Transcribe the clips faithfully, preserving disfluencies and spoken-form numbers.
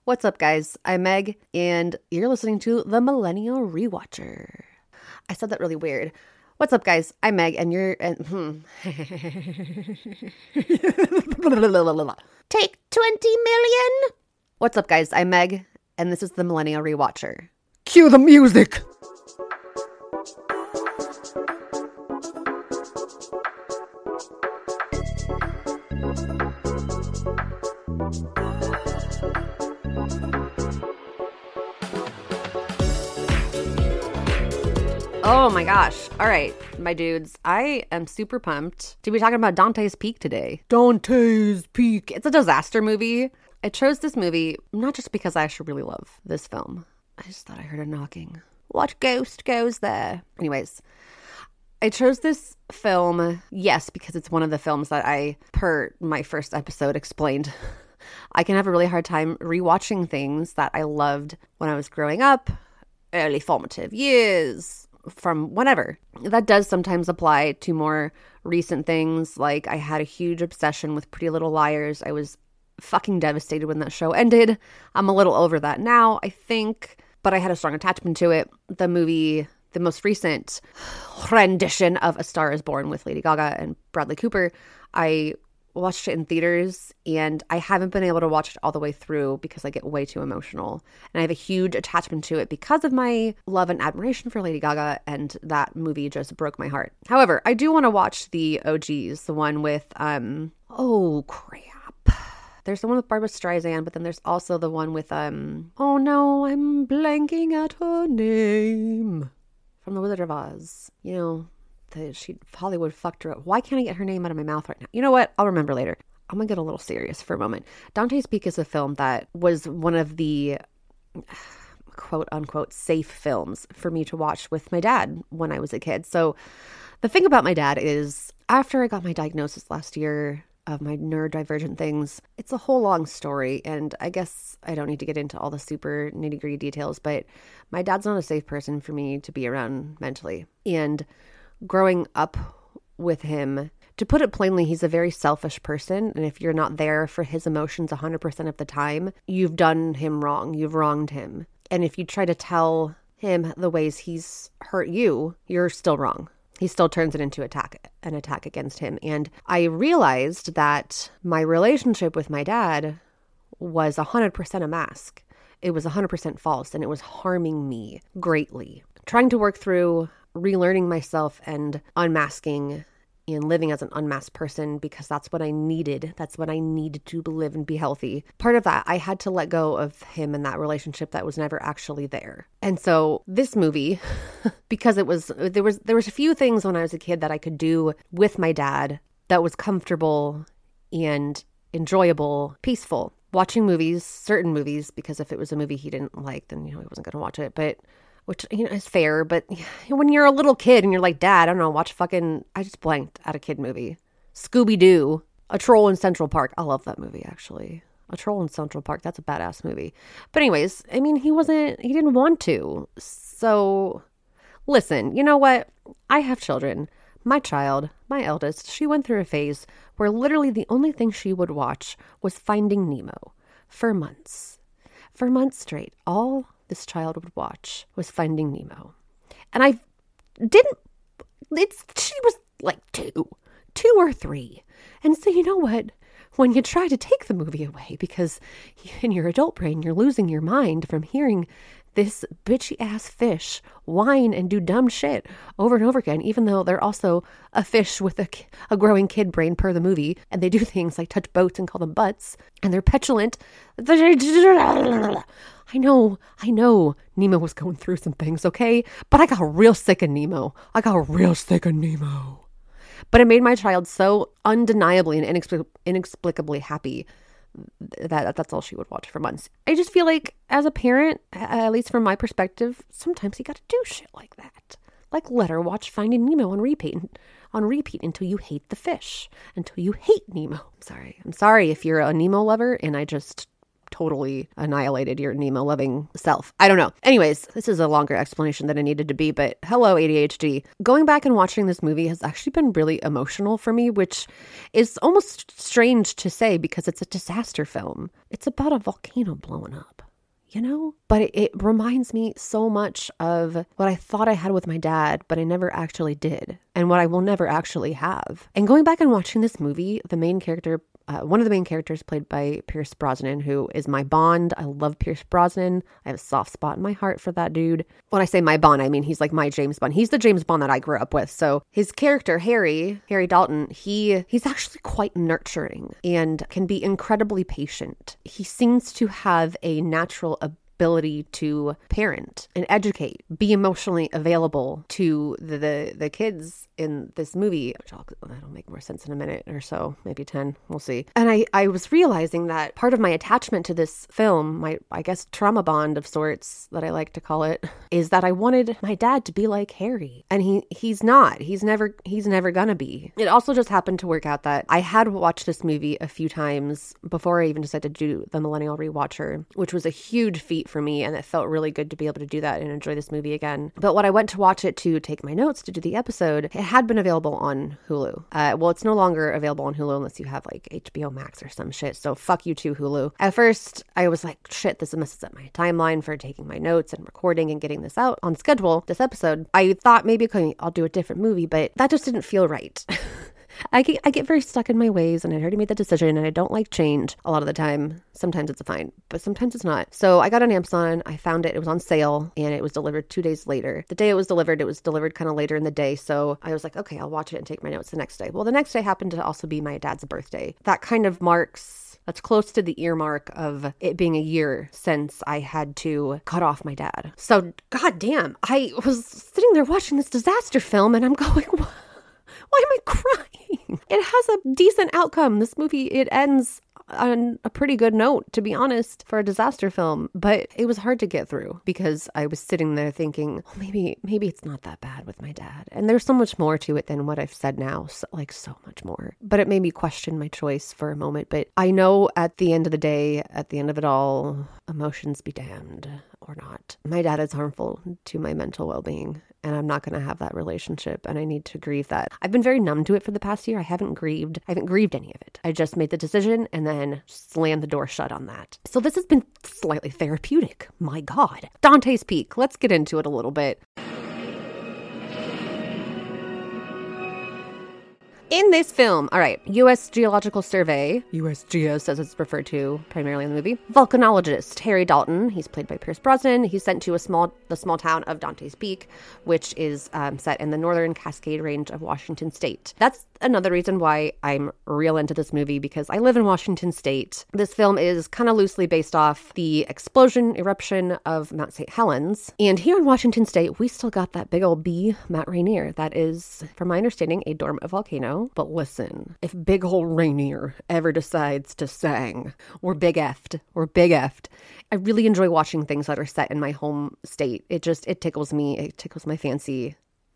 What's up, guys? I'm Meg, and you're listening to The Millennial Rewatcher. I said that really weird. What's up, guys? I'm Meg, and you're... And, hmm. Take twenty million! What's up, guys? I'm Meg, and this is The Millennial Rewatcher. Cue the music! Oh my gosh. All right, my dudes. I am super pumped to be talking about Dante's Peak today. Dante's Peak. It's a disaster movie. I chose this movie not just because I actually really love this film. I just thought I heard a knocking. What ghost goes there? Anyways, I chose this film, yes, because it's one of the films that I, per my first episode, explained. I can have a really hard time rewatching things that I loved when I was growing up, early formative years, from whenever. That does sometimes apply to more recent things. Like I had a huge obsession with Pretty Little Liars. I was fucking devastated when that show ended. I'm a little over that now, I think, but I had a strong attachment to it. The movie, the most recent rendition of A Star is Born with Lady Gaga and Bradley Cooper, I watched it in theaters, and I haven't been able to watch it all the way through because I get way too emotional. And I have a huge attachment to it because of my love and admiration for Lady Gaga, and that movie just broke my heart. However, I do want to watch the O Gs, the one with, um, oh crap. There's the one with Barbra Streisand, but then there's also the one with, um, oh no, I'm blanking at her name. From The Wizard of Oz. You know, the, she Hollywood fucked her up. Why can't I get her name out of my mouth right now? You know what? I'll remember later. I'm gonna get a little serious for a moment. Dante's Peak is a film that was one of the quote unquote safe films for me to watch with my dad when I was a kid. So the thing about my dad is, after I got my diagnosis last year of my neurodivergent things, it's a whole long story, and I guess I don't need to get into all the super nitty-gritty details, but my dad's not a safe person for me to be around mentally. And growing up with him, to put it plainly, he's a very selfish person, and if you're not there for his emotions one hundred percent of the time, you've done him wrong. You've wronged him. And if you try to tell him the ways he's hurt you, you're still wrong. He still turns it into attack, an attack against him. And I realized that my relationship with my dad was one hundred percent a mask. It was one hundred percent false, and it was harming me greatly. Trying to work through relearning myself and unmasking and living as an unmasked person, because that's what I needed. That's what I needed to live and be healthy. Part of that, I had to let go of him and that relationship that was never actually there. And so this movie, because it was, there was, there was a few things when I was a kid that I could do with my dad that was comfortable and enjoyable, peaceful. Watching movies, certain movies, because if it was a movie he didn't like, then, you know, he wasn't going to watch it. But which, you know, is fair, but when you're a little kid and you're like, Dad, I don't know, watch fucking, I just blanked at a kid movie. Scooby-Doo, A Troll in Central Park. I love that movie, actually. A Troll in Central Park, that's a badass movie. But anyways, I mean, he wasn't, he didn't want to. So, listen, you know what? I have children. My child, my eldest, she went through a phase where literally the only thing she would watch was Finding Nemo for months. For months straight. All this child would watch was Finding Nemo. And I didn't, it's, she was like two, two or three. And so you know what? When you try to take the movie away, because in your adult brain, you're losing your mind from hearing this bitchy ass fish whine and do dumb shit over and over again, even though they're also a fish with a, a growing kid brain per the movie, and they do things like touch boats and call them butts, and they're petulant. I know, I know Nemo was going through some things, okay? But I got real sick of Nemo. I got real sick of Nemo. But it made my child so undeniably and inexplic- inexplicably happy that that's all she would watch for months. I just feel like as a parent, at least from my perspective, sometimes you got to do shit like that. Like let her watch Finding Nemo on repeat, on repeat until you hate the fish, until you hate Nemo. I'm sorry. I'm sorry if you're a Nemo lover and I just totally annihilated your Nemo-loving self. I don't know. Anyways, this is a longer explanation than it needed to be, but hello, A D H D. Going back and watching this movie has actually been really emotional for me, which is almost strange to say because it's a disaster film. It's about a volcano blowing up, you know? But it, it reminds me so much of what I thought I had with my dad, but I never actually did, and what I will never actually have. And going back and watching this movie, the main character, uh, one of the main characters played by Pierce Brosnan, who is my Bond. I love Pierce Brosnan. I have a soft spot in my heart for that dude. When I say my Bond, I mean he's like my James Bond. He's the James Bond that I grew up with. So his character, Harry, Harry Dalton, he he's actually quite nurturing and can be incredibly patient. He seems to have a natural ability ability to parent and educate, be emotionally available to the the, the kids in this movie, which I'll, that'll make more sense in a minute or so, maybe ten, we'll see. And I, I was realizing that part of my attachment to this film, my, I guess, trauma bond of sorts that I like to call it, is that I wanted my dad to be like Harry. And he he's not. He's never, he's never gonna be. It also just happened to work out that I had watched this movie a few times before I even decided to do the Millennial Rewatcher, which was a huge feat for me, and it felt really good to be able to do that and enjoy this movie again. But when I went to watch it to take my notes to do the episode, it had been available on Hulu. Uh, well, it's no longer available on Hulu unless you have like H B O Max or some shit, so fuck you too, Hulu. At first, I was like, shit, this messes up my timeline for taking my notes and recording and getting this out on schedule, this episode. I thought maybe okay, I'll do a different movie, but that just didn't feel right. I get, I get very stuck in my ways, and I'd already made the decision, and I don't like change a lot of the time. Sometimes it's fine, but sometimes it's not. So I got on Amazon, I found it, it was on sale, and it was delivered two days later. The day it was delivered, it was delivered kind of later in the day, so I was like, okay, I'll watch it and take my notes the next day. Well, the next day happened to also be my dad's birthday. That kind of marks... That's close to the earmark of it being a year since I had to cut off my dad. So, goddamn, I was sitting there watching this disaster film, and I'm going, what? Why am I crying? It has a decent outcome. This movie, it ends on a pretty good note, to be honest, for a disaster film. But it was hard to get through because I was sitting there thinking, oh, maybe maybe it's not that bad with my dad. And there's so much more to it than what I've said now. So, like so much more. But it made me question my choice for a moment. But I know at the end of the day, at the end of it all, emotions be damned or not. My dad is harmful to my mental well-being. And I'm not going to have that relationship, and I need to grieve that. I've been very numb to it for the past year. I haven't grieved. I haven't grieved any of it. I just made the decision and then slammed the door shut on that. So this has been slightly therapeutic. My God. Dante's Peak. Let's get into it a little bit. In this film, all right, U S Geological Survey, U S G S as it's referred to primarily in the movie, volcanologist Harry Dalton, he's played by Pierce Brosnan, he's sent to a small, the small town of Dante's Peak, which is um, set in the northern Cascade Range of Washington State. That's another reason why I'm real into this movie, because I live in Washington State. This film is kind of loosely based off the explosion eruption of Mount Saint Helens. And here in Washington State, we still got that big old B, Mount Rainier. That is, from my understanding, a dormant volcano. But listen, if big old Rainier ever decides to sang, we're big effed. We're big effed. I really enjoy watching things that are set in my home state. It just, it tickles me. It tickles my fancy.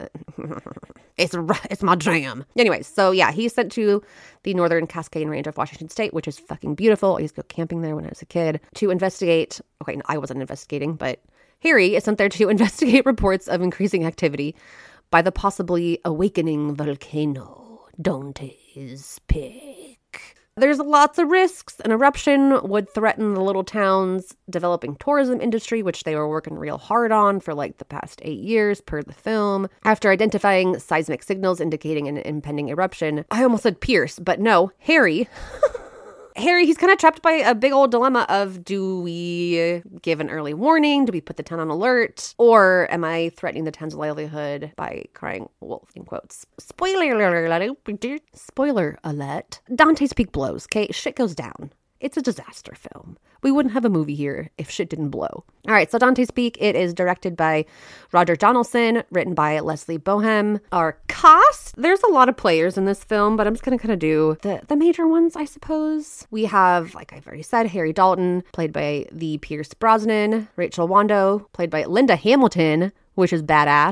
It's it's my jam. Anyways, so yeah, he's sent to the northern Cascade Range of Washington State, which is fucking beautiful. I used to go camping there when I was a kid to investigate. Okay, no, I wasn't investigating, but Harry is sent there to investigate reports of increasing activity by the possibly awakening volcano, Dante's Peak. There's lots of risks. An eruption would threaten the little town's developing tourism industry, which they were working real hard on for like the past eight years per the film. After identifying seismic signals indicating an impending eruption, I almost said Pierce, but no, Harry... Harry, he's kind of trapped by a big old dilemma of, do we give an early warning? Do we put the town on alert? Or am I threatening the town's livelihood by crying wolf, in quotes? Spoiler alert. Spoiler alert. Dante's Peak blows, okay? Shit goes down. It's a disaster film. We wouldn't have a movie here if shit didn't blow. All right, so Dante's Peak, it is directed by Roger Donaldson, written by Leslie Bohem. Our cast, there's a lot of players in this film, but I'm just going to kind of do the, the major ones, I suppose. We have, like I've already said, Harry Dalton, played by the Pierce Brosnan. Rachel Wando, played by Linda Hamilton, which is badass.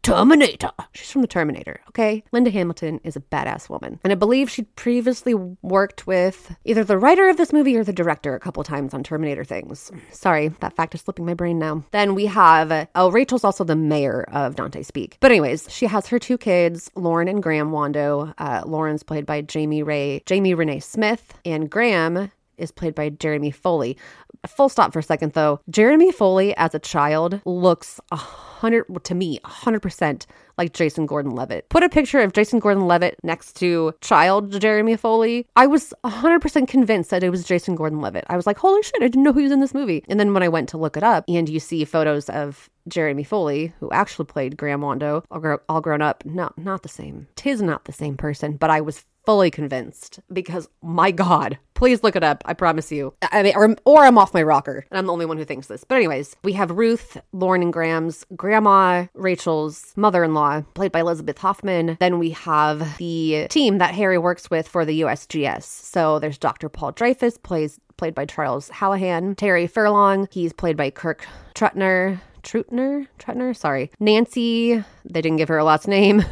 Terminator. She's from the Terminator, okay? Linda Hamilton is a badass woman. And I believe she'd previously worked with either the writer of this movie or the director a couple times on Terminator things. Sorry, that fact is slipping my brain now. Then we have, oh, Rachel's also the mayor of Dante's Peak. But anyways, she has her two kids, Lauren and Graham Wando. Uh, Lauren's played by Jamie Ray, Jamie Renee Smith, and Graham is played by Jeremy Foley. Full stop for a second, though. Jeremy Foley as a child looks a hundred, to me, a hundred percent like Jason Gordon-Levitt. Put a picture of Jason Gordon-Levitt next to child Jeremy Foley. I was a hundred percent convinced that it was Jason Gordon-Levitt. I was like, holy shit, I didn't know he was in this movie. And then when I went to look it up, and you see photos of Jeremy Foley, who actually played Graham Wando, all, gr- all grown up, no, not the same. Tis not the same person, but I was fully convinced because, my God, please look it up. I promise you. I mean, or, or I'm off my rocker and I'm the only one who thinks this. But anyways, we have Ruth, Lauren and Graham's grandma, Rachel's mother-in-law, played by Elizabeth Hoffman. Then we have the team that Harry works with for the U S G S. So there's Doctor Paul Dreyfus, plays played by Charles Hallahan. Terry Furlong, he's played by Kirk Trutner. Trutner? Trutner? Sorry. Nancy, they didn't give her a last name.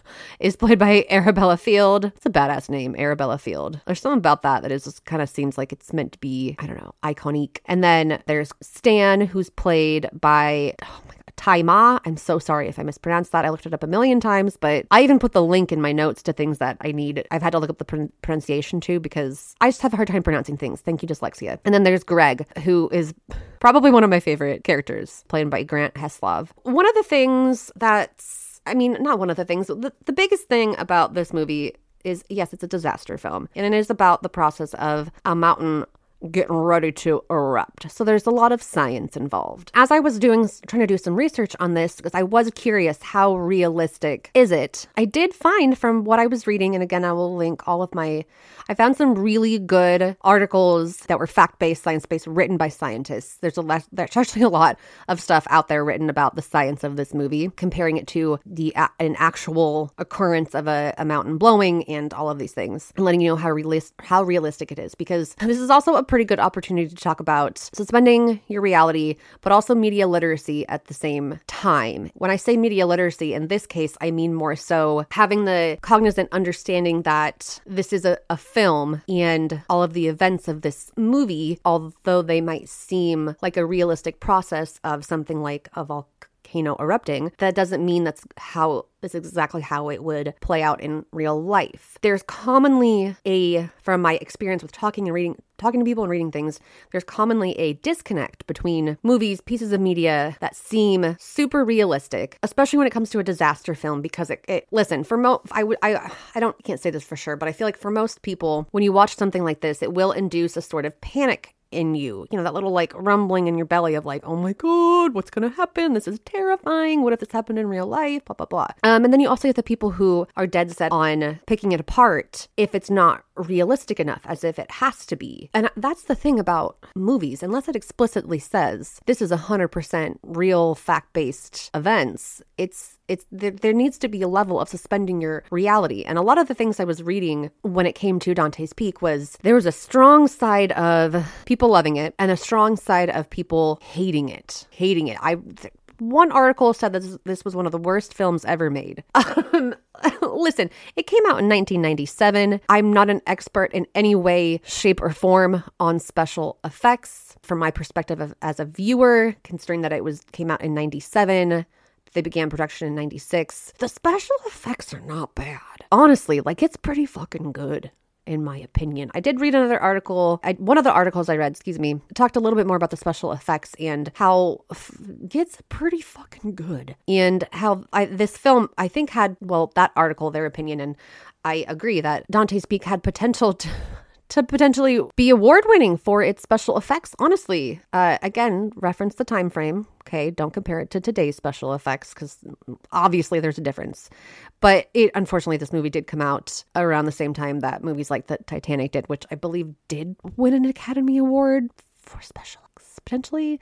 Is played by Arabella Field. It's a badass name, Arabella Field. There's something about that that is just kind of seems like it's meant to be, I don't know, iconic. And then there's Stan, who's played by, oh my God, Tai Ma. I'm so sorry if I mispronounced that. I looked it up a million times, but I even put the link in my notes to things that I need. I've had to look up the pr- pronunciation too, because I just have a hard time pronouncing things. Thank you, dyslexia. And then there's Greg, who is probably one of my favorite characters, played by Grant Heslov. One of the things that's I mean, not one of the things. The, the biggest thing about this movie is, yes, it's a disaster film. And it is about the process of a mountain getting ready to erupt. So there's a lot of science involved. As I was doing, trying to do some research on this, because I was curious, how realistic is it? I did find from what I was reading, and again, I will link all of my, I found some really good articles that were fact-based, science-based, written by scientists. There's a lot, there's actually a lot of stuff out there written about the science of this movie, comparing it to the an actual occurrence of a, a mountain blowing and all of these things, and letting you know how realis- how realistic it is, because this is also a pretty good opportunity to talk about suspending your reality, but also media literacy at the same time. When I say media literacy, in this case, I mean more so having the cognizant understanding that this is a, a film and all of the events of this movie, although they might seem like a realistic process of something like a volcano erupting, that doesn't mean that's how is exactly how it would play out in real life. There's commonly a, from my experience with talking and reading, talking to people and reading things, there's commonly a disconnect between movies, pieces of media that seem super realistic, especially when it comes to a disaster film, because it, it listen, for most, I would, I, I don't, can't say this for sure, but I feel like for most people, when you watch something like this, it will induce a sort of panic in you, you know, that little like rumbling in your belly of like, oh my God, what's going to happen? This is terrifying. What if this happened in real life? Blah, blah, blah. Um, and then you also get the people who are dead set on picking it apart if it's not realistic enough, as if it has to be. And that's the thing about movies, unless it explicitly says this is one hundred percent real fact-based events, it's It's there, there needs to be a level of suspending your reality. And a lot of the things I was reading when it came to Dante's Peak was there was a strong side of people loving it and a strong side of people hating it. Hating it. I th- One article said that this, this was one of the worst films ever made. Um, listen, it came out in nineteen ninety-seven. I'm not an expert in any way, shape, or form on special effects. From my perspective of, as a viewer, considering that it was came out in ninety-seven, they began production in ninety-six. The special effects are not bad. Honestly, like, it's pretty fucking good, in my opinion. I did read another article. I, one of the articles I read, excuse me, talked a little bit more about the special effects and how f- it's pretty fucking good. And how I, this film, I think had, well, that article, their opinion, and I agree that Dante's Peak had potential to... to potentially be award-winning for its special effects, honestly. Uh, again, reference the time frame. Okay, don't compare it to today's special effects, because obviously there's a difference. But it, unfortunately, this movie did come out around the same time that movies like the Titanic did, which I believe did win an Academy Award for special effects, potentially.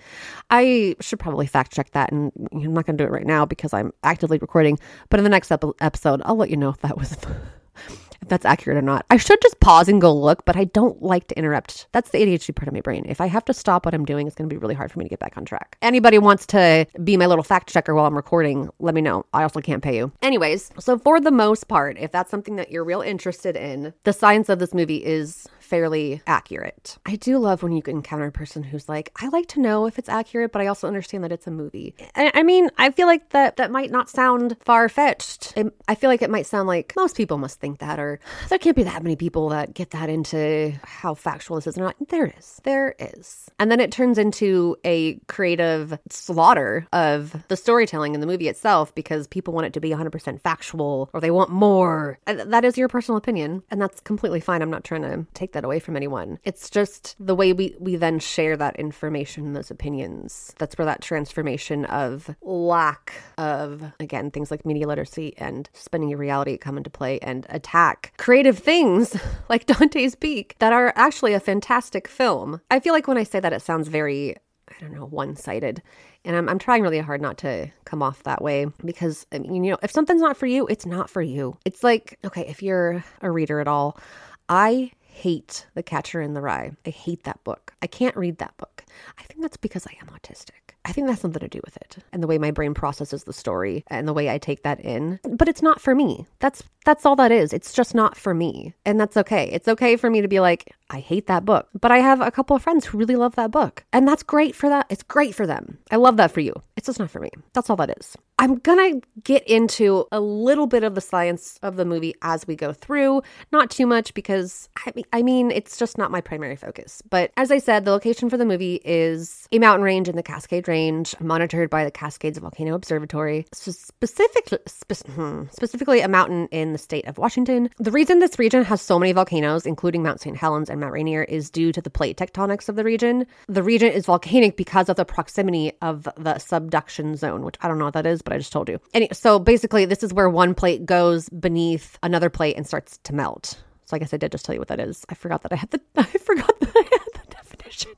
I should probably fact check that, and I'm not going to do it right now because I'm actively recording. But in the next ep- episode, I'll let you know if that was... if that's accurate or not. I should just pause and go look, but I don't like to interrupt. That's the A D H D part of my brain. If I have to stop what I'm doing, it's going to be really hard for me to get back on track. Anybody wants to be my little fact checker while I'm recording, let me know. I also can't pay you. Anyways, so for the most part, if that's something that you're real interested in, the science of this movie is fairly accurate. I do love when you encounter a person who's like, I like to know if it's accurate, but I also understand that it's a movie. I, I mean, I feel like that that might not sound far-fetched. It, I feel like it might sound like most people must think that, or there can't be that many people that get that into how factual this is or not. There is. There is. And then it turns into a creative slaughter of the storytelling in the movie itself because people want it to be one hundred percent factual or they want more. That is your personal opinion, and that's completely fine. I'm not trying to take that away from anyone. It's just the way we, we then share that information and those opinions. That's where that transformation of lack of, again, things like media literacy and spinning your reality come into play and attack creative things like Dante's Peak that are actually a fantastic film. I feel like when I say that, it sounds very, I don't know, one-sided. And I'm, I'm trying really hard not to come off that way because, I mean, you know, if something's not for you, it's not for you. It's like, okay, if you're a reader at all, I hate The Catcher in the Rye. I hate that book. I can't read that book. I think that's because I am autistic. I think that's something to do with it and the way my brain processes the story and the way I take that in. But it's not for me. That's that's all that is. It's just not for me. And that's okay. It's okay for me to be like, I hate that book. But I have a couple of friends who really love that book. And that's great for that. It's great for them. I love that for you. It's just not for me. That's all that is. I'm going to get into a little bit of the science of the movie as we go through. Not too much because, I mean, I mean, it's just not my primary focus. But as I said, the location for the movie is a mountain range in the Cascade Range, monitored by the Cascades Volcano Observatory, so specific, spe- hmm, specifically a mountain in the state of Washington. The reason this region has so many volcanoes, including Mount Saint Helens and Mount Rainier, is due to the plate tectonics of the region. The region is volcanic because of the proximity of the subduction zone, which I don't know what that is, but I just told you. And so basically, this is where one plate goes beneath another plate and starts to melt. So I guess I did just tell you what that is. I forgot that I had the I forgot that I had the definition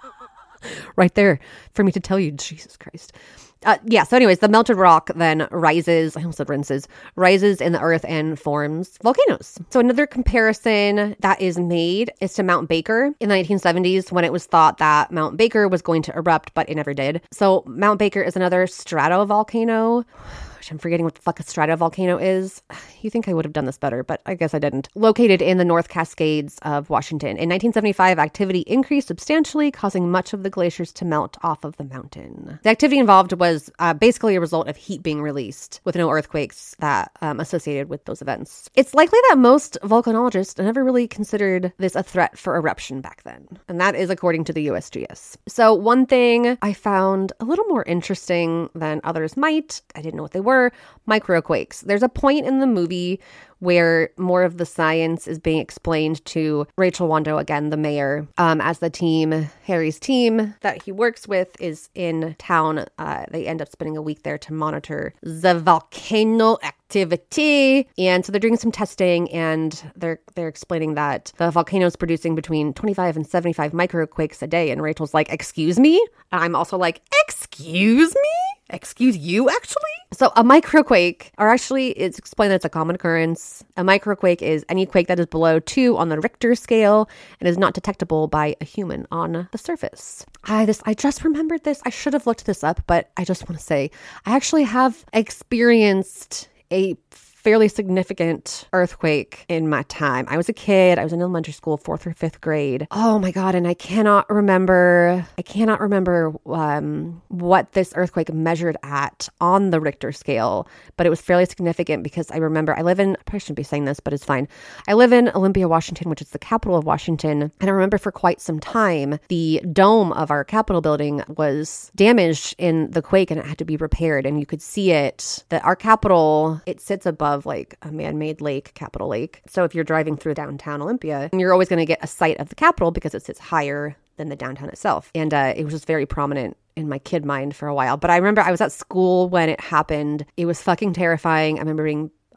right there for me to tell you. Jesus Christ. Uh, yeah, so anyways, the melted rock then rises, I almost said rinses, rises in the earth and forms volcanoes. So another comparison that is made is to Mount Baker in the nineteen seventies when it was thought that Mount Baker was going to erupt, but it never did. So Mount Baker is another stratovolcano. I'm forgetting what the fuck a stratovolcano is. You think I would have done this better, but I guess I didn't. Located in the North Cascades of Washington. In nineteen seventy-five, activity increased substantially, causing much of the glaciers to melt off of the mountain. The activity involved was uh, basically a result of heat being released, with no earthquakes that um, associated with those events. It's likely that most volcanologists never really considered this a threat for eruption back then, and that is according to the U S G S. So one thing I found a little more interesting than others might, I didn't know what they were, microquakes. There's a point in the movie where more of the science is being explained to Rachel Wando, again, the mayor, um, as the team, Harry's team that he works with is in town. Uh, they end up spending a week there to monitor the volcano activity. And so they're doing some testing and they're they're explaining that the volcano is producing between twenty-five and seventy-five microquakes a day. And Rachel's like, excuse me? And I'm also like, excuse me? Excuse you, actually? So a microquake, or actually it's explained that it's a common occurrence. A microquake is any quake that is below two on the Richter scale and is not detectable by a human on the surface. I this I just remembered this. I should have looked this up, but I just want to say I actually have experienced a fairly significant earthquake in my time. I was a kid. I was in elementary school, fourth or fifth grade. Oh my God. And I cannot remember, I cannot remember um, what this earthquake measured at on the Richter scale, but it was fairly significant because I remember I live in, I probably shouldn't be saying this, but it's fine. I live in Olympia, Washington, which is the capital of Washington. And I remember for quite some time, the dome of our Capitol building was damaged in the quake and it had to be repaired. And you could see it, that our Capitol, it sits above like a man-made lake, Capitol Lake. So if you're driving through downtown Olympia, you're always going to get a sight of the Capitol because it sits higher than the downtown itself. And uh, it was just very prominent in my kid mind for a while. But I remember I was at school when it happened. It was fucking terrifying. I remember being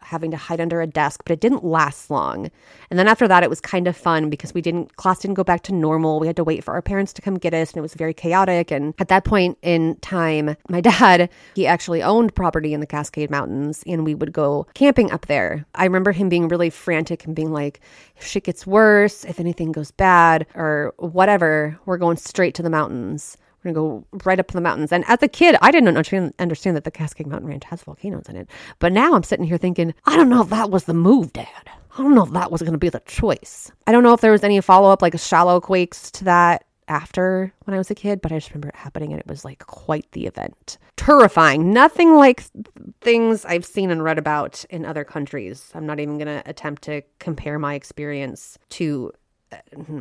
having to hide under a desk, but it didn't last long. And then after that, it was kind of fun because we didn't, class didn't go back to normal. We had to wait for our parents to come get us, and it was very chaotic. And at that point in time, my dad, he actually owned property in the Cascade Mountains, and we would go camping up there. I remember him being really frantic and being like, if shit gets worse, if anything goes bad or whatever, we're going straight to the mountains. We're going to go right up to the mountains. And as a kid, I didn't understand that the Cascade Mountain Ranch has volcanoes in it. But now I'm sitting here thinking, I don't know if that was the move, Dad. I don't know if that was going to be the choice. I don't know if there was any follow-up, like shallow quakes to that after when I was a kid, but I just remember it happening, and it was like quite the event. Terrifying. Nothing like things I've seen and read about in other countries. I'm not even going to attempt to compare my experience to... Uh,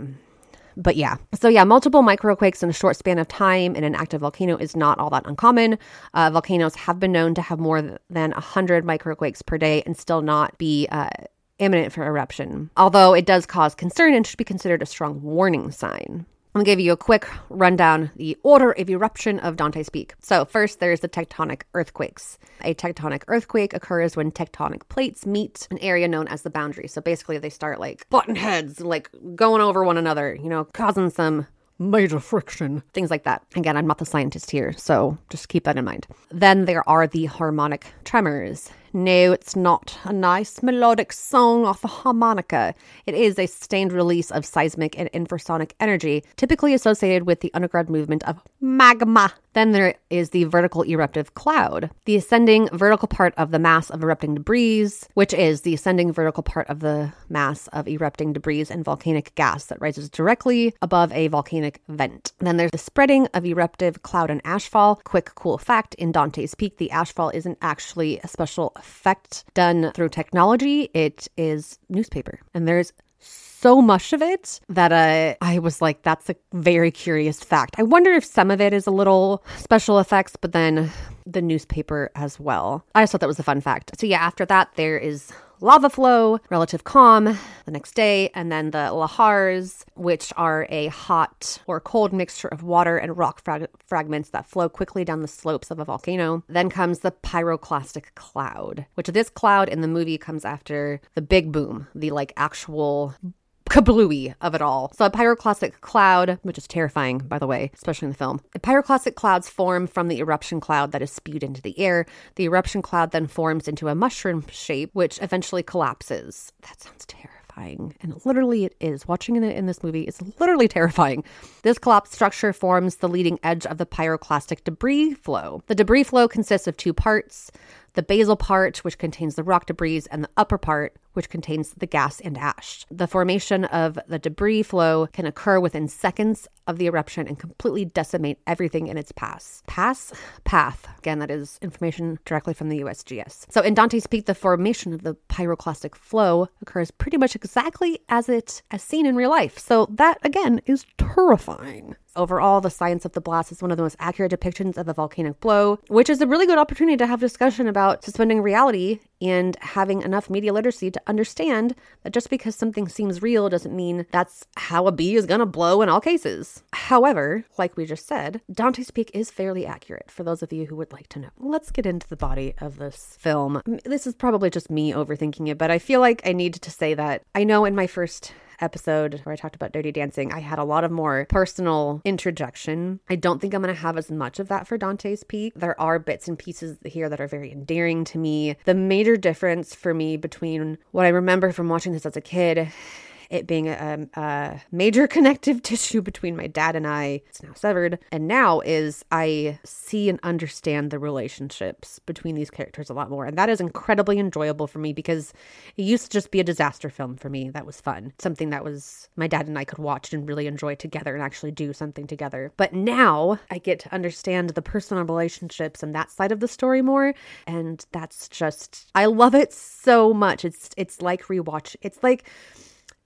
But yeah, so yeah, multiple microquakes in a short span of time in an active volcano is not all that uncommon. Uh, volcanoes have been known to have more than one hundred microquakes per day and still not be uh, imminent for eruption, although it does cause concern and should be considered a strong warning sign. I'm going to give you a quick rundown, the order of eruption of Dante's Peak. So first, there's the tectonic earthquakes. A tectonic earthquake occurs when tectonic plates meet an area known as the boundary. So basically, they start like butting heads, like going over one another, you know, causing some major friction. Things like that. Again, I'm not the scientist here, so just keep that in mind. Then there are the harmonic tremors. No, it's not a nice melodic song off a harmonica. It is a sustained release of seismic and infrasonic energy, typically associated with the underground movement of magma. Then there is the vertical eruptive cloud, the ascending vertical part of the mass of erupting debris, which is the ascending vertical part of the mass of erupting debris and volcanic gas that rises directly above a volcanic vent. Then there's the spreading of eruptive cloud and ashfall. Quick cool fact, in Dante's Peak, the ashfall isn't actually a special effect done through technology. It is newspaper. And there's so much of it that uh, I was like, that's a very curious fact. I wonder if some of it is a little special effects, but then the newspaper as well. I just thought that was a fun fact. So yeah, after that, there is lava flow, relative calm the next day, and then the lahars, which are a hot or cold mixture of water and rock frag- fragments that flow quickly down the slopes of a volcano. Then comes the pyroclastic cloud, which this cloud in the movie comes after the big boom, the like actual kablooey of it all. So a pyroclastic cloud, which is terrifying, by the way, especially in the film. The pyroclastic clouds form from the eruption cloud that is spewed into the air. The eruption cloud then forms into a mushroom shape, which eventually collapses. That sounds terrifying. And literally it is. Watching it in this movie is literally terrifying. This collapsed structure forms the leading edge of the pyroclastic debris flow. The debris flow consists of two parts: the basal part, which contains the rock debris, and the upper part, which contains the gas and ash. The formation of the debris flow can occur within seconds of the eruption and completely decimate everything in its path. Pass? Path. Again, that is information directly from the U S G S. So in Dante's Peak, the formation of the pyroclastic flow occurs pretty much exactly as it as seen in real life. So that, again, is terrifying. Overall, the science of the blast is one of the most accurate depictions of a volcanic blow, which is a really good opportunity to have discussion about suspending reality and having enough media literacy to understand that just because something seems real doesn't mean that's how a bee is going to blow in all cases. However, like we just said, Dante's Peak is fairly accurate for those of you who would like to know. Let's get into the body of this film. This is probably just me overthinking it, but I feel like I need to say that I know in my first episode where I talked about Dirty Dancing, I had a lot of more personal introduction. I don't think I'm going to have as much of that for Dante's Peak. There are bits and pieces here that are very endearing to me. The major difference for me between what I remember from watching this as a kid, it being a, a major connective tissue between my dad and I, it's now severed, and now is I see and understand the relationships between these characters a lot more. And that is incredibly enjoyable for me because it used to just be a disaster film for me. That was fun. Something that was my dad and I could watch and really enjoy together and actually do something together. But now I get to understand the personal relationships and that side of the story more. And that's just, I love it so much. It's, it's like rewatch. It's like,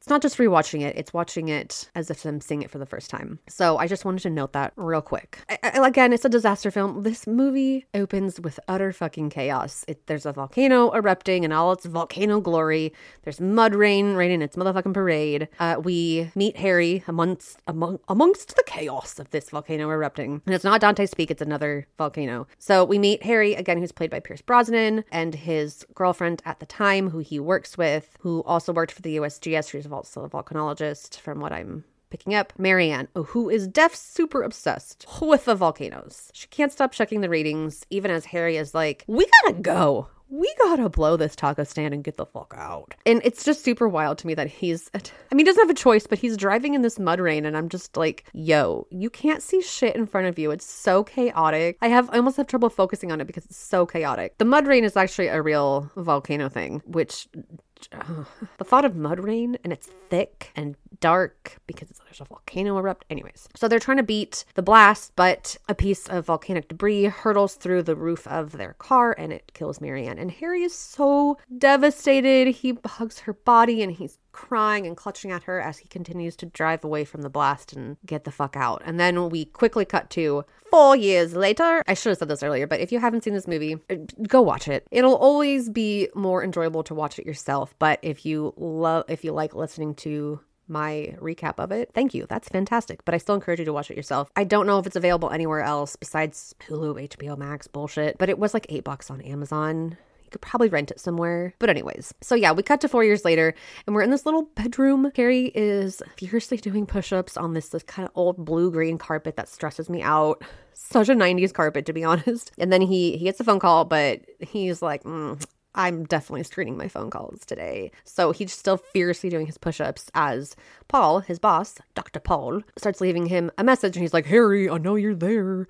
It's not just rewatching it, it's watching it as if I'm seeing it for the first time. So I just wanted to note that real quick. I, I, again, it's a disaster film. This movie opens with utter fucking chaos. It, there's a volcano erupting in all its volcano glory. There's mud rain raining its motherfucking parade. Uh, we meet Harry amongst, among, amongst the chaos of this volcano erupting. And it's not Dante's Peak, it's another volcano. So we meet Harry, again, who's played by Pierce Brosnan, and his girlfriend at the time, who he works with, who also worked for the U S G S. She's also a volcanologist, from what I'm picking up. Marianne, who is deaf super obsessed with the volcanoes. She can't stop checking the ratings, even as Harry is like, we gotta go. We gotta blow this taco stand and get the fuck out. And it's just super wild to me that he's, I mean, he doesn't have a choice, but he's driving in this mud rain and I'm just like, yo, you can't see shit in front of you. It's so chaotic. I have, I almost have trouble focusing on it because it's so chaotic. The mud rain is actually a real volcano thing, which uh, the thought of mud rain, and it's thick and dark because there's a volcano erupt. Anyways, so they're trying to beat the blast, but a piece of volcanic debris hurtles through the roof of their car and it kills Marianne. And Harry is so devastated. He hugs her body and he's crying and clutching at her as he continues to drive away from the blast and get the fuck out. And then we quickly cut to four years later. I should have said this earlier, but if you haven't seen this movie, go watch it. It'll always be more enjoyable to watch it yourself. But if you love, if you like listening to my recap of it, thank you. That's fantastic. But I still encourage you to watch it yourself. I don't know if it's available anywhere else besides Hulu, H B O Max, bullshit. But it was like eight bucks on Amazon. Could probably rent it somewhere. But anyways, so yeah, we cut to four years later and we're in this little bedroom. Harry is furiously doing push-ups on this, this kind of old blue-green carpet that stresses me out. Such a nineties carpet, to be honest. And then he, he gets a phone call, but he's like, mm, I'm definitely screening my phone calls today. So he's still fiercely doing his push-ups as Paul, his boss, Doctor Paul, starts leaving him a message and he's like, Harry, I know you're there.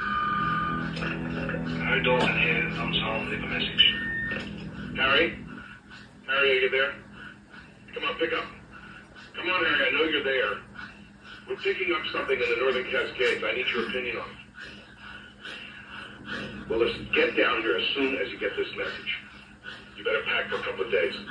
Harry Dalton here. I'm sorry, leave a message. Harry? Harry, are you there? Come on, pick up. Come on, Harry, I know you're there. We're picking up something in the Northern Cascades. I need your opinion on it. Well, listen, get down here as soon as you get this message. You better pack for a couple of days.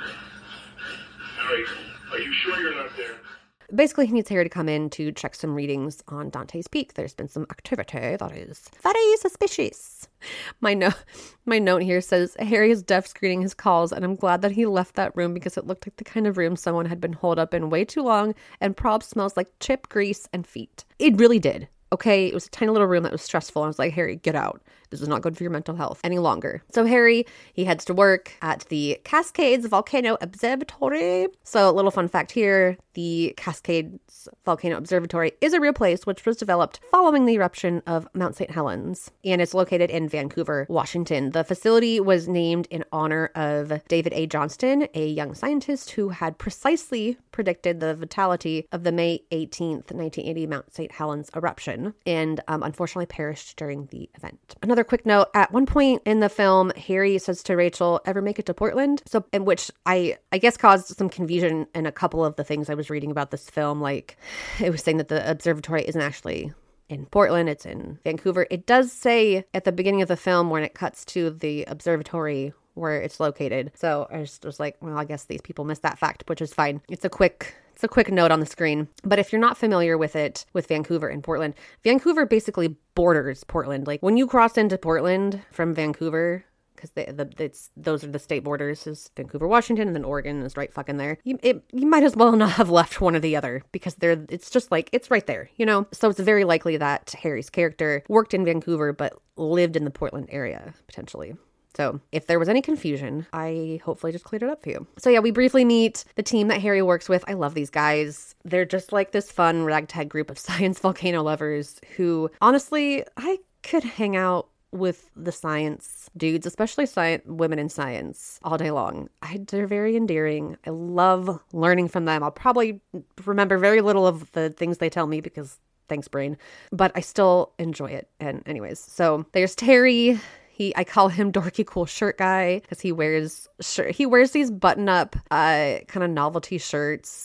Harry, are you sure you're not there? Basically, he needs Harry to come in to check some readings on Dante's Peak. There's been some activity that is very suspicious. My note, my note here says, Harry is deaf screening his calls, and I'm glad that he left that room because it looked like the kind of room someone had been holed up in way too long and probably smells like chip grease and feet. It really did. Okay, it was a tiny little room that was stressful. I was like, Harry, get out. This is not good for your mental health any longer. So Harry, he heads to work at the Cascades Volcano Observatory. So a little fun fact here, the Cascades Volcano Observatory is a real place which was developed following the eruption of Mount Saint Helens, and it's located in Vancouver, Washington. The facility was named in honor of David A. Johnston, a young scientist who had precisely predicted the vitality of the May eighteenth, nineteen eighty Mount Saint Helens eruption, and um, unfortunately perished during the event. Another quick note, at one point in the film, Harry says to Rachel, ever make it to Portland? So, in which I, I guess caused some confusion in a couple of the things I was reading about this film. Like, it was saying that the observatory isn't actually in Portland, it's in Vancouver. It does say at the beginning of the film when it cuts to the observatory where it's located. So I just was like, well, I guess these people missed that fact, which is fine. It's a quick It's a quick note on the screen. But if you're not familiar with it, with Vancouver and Portland, Vancouver basically borders Portland. Like when you cross into Portland from Vancouver, because the, the it's those are the state borders, is Vancouver, Washington, and then Oregon is right fucking there. You it, you might as well not have left one or the other because they're it's just like it's right there, you know. So it's very likely that Harry's character worked in Vancouver but lived in the Portland area potentially. So if there was any confusion, I hopefully just cleared it up for you. So yeah, we briefly meet the team that Harry works with. I love these guys. They're just like this fun ragtag group of science volcano lovers who, honestly, I could hang out with the science dudes, especially science women in science, all day long. I, they're very endearing. I love learning from them. I'll probably remember very little of the things they tell me because thanks, brain, but I still enjoy it. And anyways, so there's Terry. He, I call him dorky cool shirt guy because he wears shirt. He wears these button up, uh, kind of novelty shirts.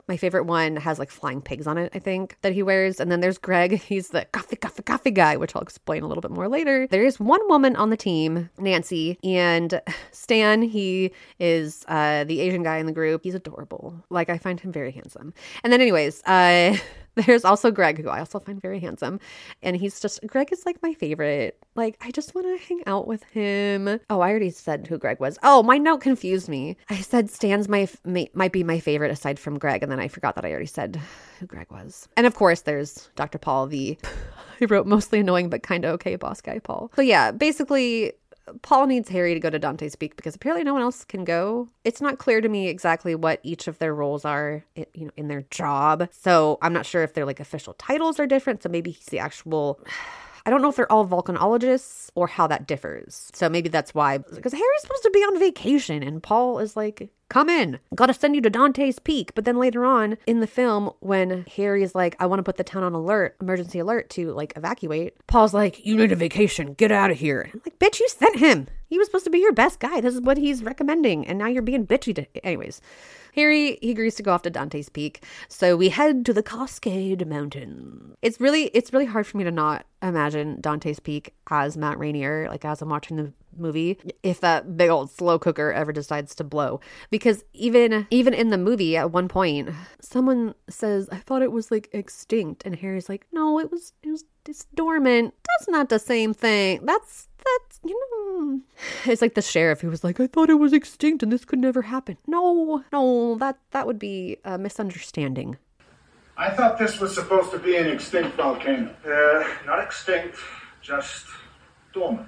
My favorite one has like flying pigs on it, I think, that he wears. And then there's Greg. He's the coffee, coffee, coffee guy, which I'll explain a little bit more later. There is one woman on the team, Nancy, and Stan, he is uh, the Asian guy in the group. He's adorable. Like, I find him very handsome. And then anyways, uh... there's also Greg, who I also find very handsome. And he's just, Greg is like my favorite. Like, I just want to hang out with him. Oh, I already said who Greg was. Oh, my note confused me. I said Stan's my, may, might be my favorite aside from Greg. And then I forgot that I already said who Greg was. And of course, there's Doctor Paul, the, I wrote mostly annoying, but kind of okay boss guy Paul. So yeah, basically, Paul needs Harry to go to Dante's Peak because apparently no one else can go. It's not clear to me exactly what each of their roles are, you know, in their job. So I'm not sure if their like official titles are different. So maybe he's the actual, I don't know if they're all volcanologists or how that differs. So maybe that's why, because Harry's supposed to be on vacation and Paul is like, come in, gotta send you to Dante's Peak. But then later on in the film, when Harry is like, I want to put the town on alert, emergency alert to like evacuate, Paul's like, you need a vacation, get out of here. I'm like, bitch, you sent him. He was supposed to be your best guy. This is what he's recommending. And now you're being bitchy to, anyways. Harry, he agrees to go off to Dante's Peak. So we head to the Cascade Mountain. It's really, it's really hard for me to not imagine Dante's Peak as Mount Rainier, like as I'm watching the movie, if that big old slow cooker ever decides to blow. Because even even in the movie at one point, someone says, I thought it was like extinct. And Harry's like, no, it was, it was it's dormant. That's not the same thing. That's, that's, you know, it's like the sheriff who was like, I thought it was extinct and this could never happen. No, no, that, that would be a misunderstanding. I thought this was supposed to be an extinct volcano. Uh, not extinct, just dormant.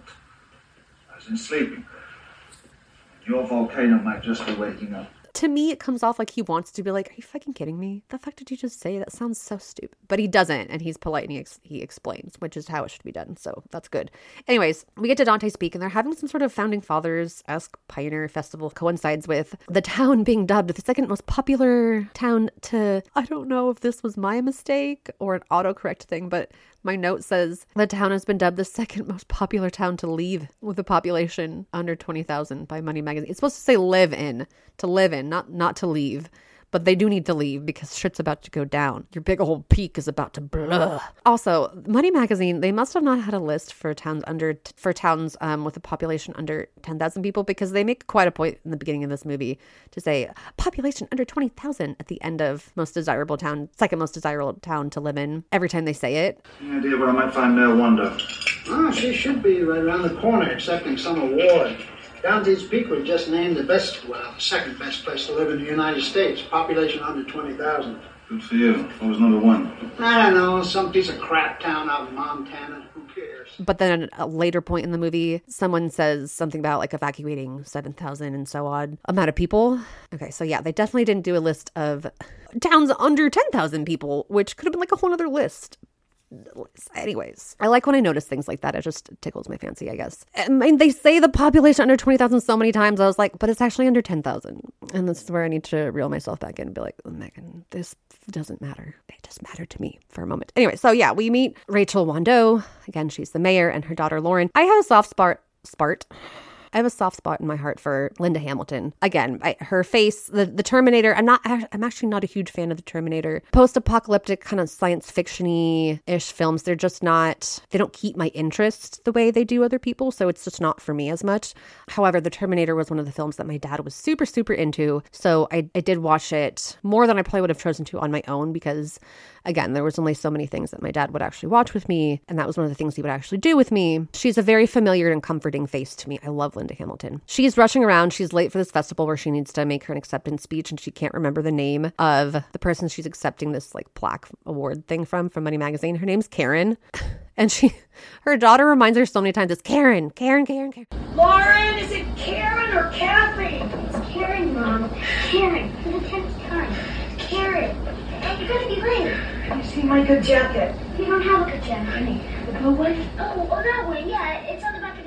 As in sleeping. Your volcano might just be waking up. To me, it comes off like he wants to be like, are you fucking kidding me? The fuck did you just say? That sounds so stupid. But he doesn't, and he's polite, and he, ex- he explains, which is how it should be done, so that's good. Anyways, we get to Dante's Peak, and they're having some sort of Founding Fathers-esque pioneer festival. Coincides with the town being dubbed the second most popular town to... I don't know if this was my mistake or an autocorrect thing, but... my note says the town has been dubbed the second most popular town to leave with a population under twenty thousand by Money Magazine. It's supposed to say live in, to live in, not not to leave. But they do need to leave because shit's about to go down. Your big old peak is about to blah. Also, Money Magazine, they must have not had a list for towns under for towns um, with a population under ten thousand people because they make quite a point in the beginning of this movie to say population under twenty thousand at the end of most desirable town, second most desirable town to live in. Every time they say it. Any idea where I might find Mayor Wanda? Oh, she should be right around the corner accepting some award. Dante's Peak was just named the best, well, the second best place to live in the United States. Population under twenty thousand. Good for you. What was number one? I don't know, some piece of crap town out in Montana. Who cares? But then at a later point in the movie, someone says something about like evacuating seven thousand and so on amount of people. Okay, so yeah, they definitely didn't do a list of towns under ten thousand people, which could have been like a whole other list. Anyways, I like when I notice things like that. It just tickles my fancy, I guess. I mean, they say the population under twenty thousand so many times. I was like, but it's actually under ten thousand. And this is where I need to reel myself back in and be like, oh, Megan, this doesn't matter. It just mattered to me for a moment. Anyway, so yeah, we meet Rachel Wando. Again, she's the mayor, and her daughter, Lauren. I have a soft spot. Spart. I have a soft spot in my heart for Linda Hamilton. Again, I, her face, the, the Terminator. I'm not. I'm actually not a huge fan of the Terminator. Post-apocalyptic kind of science fiction-y ish films. They're just not. They don't keep my interest the way they do other people. So it's just not for me as much. However, the Terminator was one of the films that my dad was super, super into. So I, I did watch it more than I probably would have chosen to on my own because, again, there was only so many things that my dad would actually watch with me, and that was one of the things he would actually do with me. She's a very familiar and comforting face to me. I love Linda Hamilton. She's rushing around. She's late for this festival where she needs to make her an acceptance speech, and she can't remember the name of the person she's accepting this like plaque award thing from, from Money Magazine. Her name's Karen. And she, her daughter reminds her so many times, it's Karen, Karen, Karen, Karen. Lauren, is it Karen or Kathy? It's Karen, Mom. Karen, for the tenth time. Karen. You're gonna be late. You see my good jacket? You don't have a good jacket, honey. The blue one? Oh, oh, that one, yeah. It's on the back of the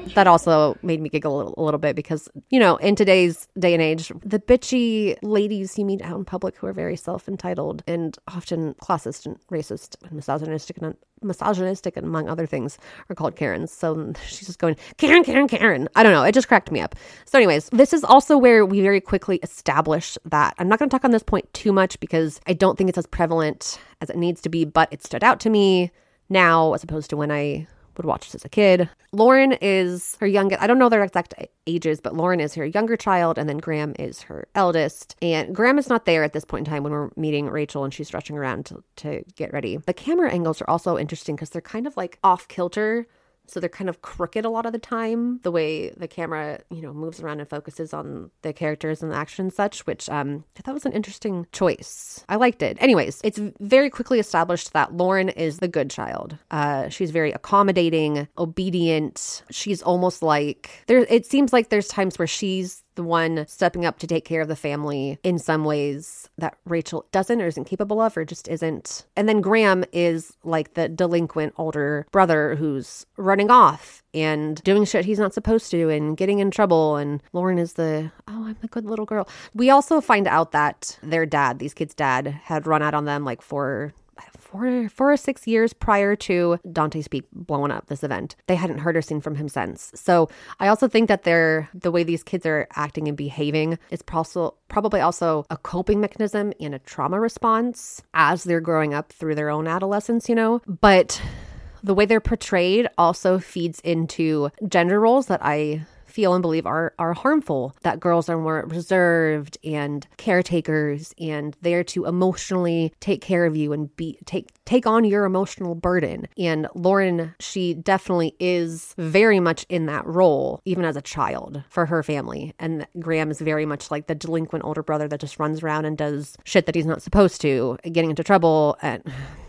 That also made me giggle a little, a little bit because, you know, in today's day and age, the bitchy ladies you meet out in public who are very self-entitled and often classist and racist and misogynistic and misogynistic and among other things are called Karens. So she's just going, Karen, Karen, Karen. I don't know. It just cracked me up. So anyways, this is also where we very quickly establish that. I'm not going to talk on this point too much because I don't think it's as prevalent as it needs to be, but it stood out to me now as opposed to when I would watch this as a kid. Lauren is her youngest. I don't know their exact ages, but Lauren is her younger child, and then Graham is her eldest. And Graham is not there at this point in time when we're meeting Rachel and she's rushing around to, to get ready. The camera angles are also interesting because they're kind of like off kilter. So they're kind of crooked a lot of the time, the way the camera, you know, moves around and focuses on the characters and the action and such, which um, I thought was an interesting choice. I liked it. Anyways, it's very quickly established that Lauren is the good child. Uh, she's very accommodating, obedient. She's almost like, there. It seems like there's times where she's the one stepping up to take care of the family in some ways that Rachel doesn't or isn't capable of or just isn't. And then Graham is like the delinquent older brother who's running off and doing shit he's not supposed to and getting in trouble. And Lauren is the, oh, I'm the good little girl. We also find out that their dad, these kids' dad, had run out on them like for Four, four or six years prior to Dante's Peak blowing up this event. They hadn't heard or seen from him since. So I also think that they're, the way these kids are acting and behaving is also, probably also a coping mechanism and a trauma response as they're growing up through their own adolescence, you know. But the way they're portrayed also feeds into gender roles that I feel and believe are are harmful, that girls are more reserved and caretakers and there to emotionally take care of you and be take take on your emotional burden. And Lauren, she definitely is very much in that role, even as a child for her family. And Graham is very much like the delinquent older brother that just runs around and does shit that he's not supposed to, getting into trouble. And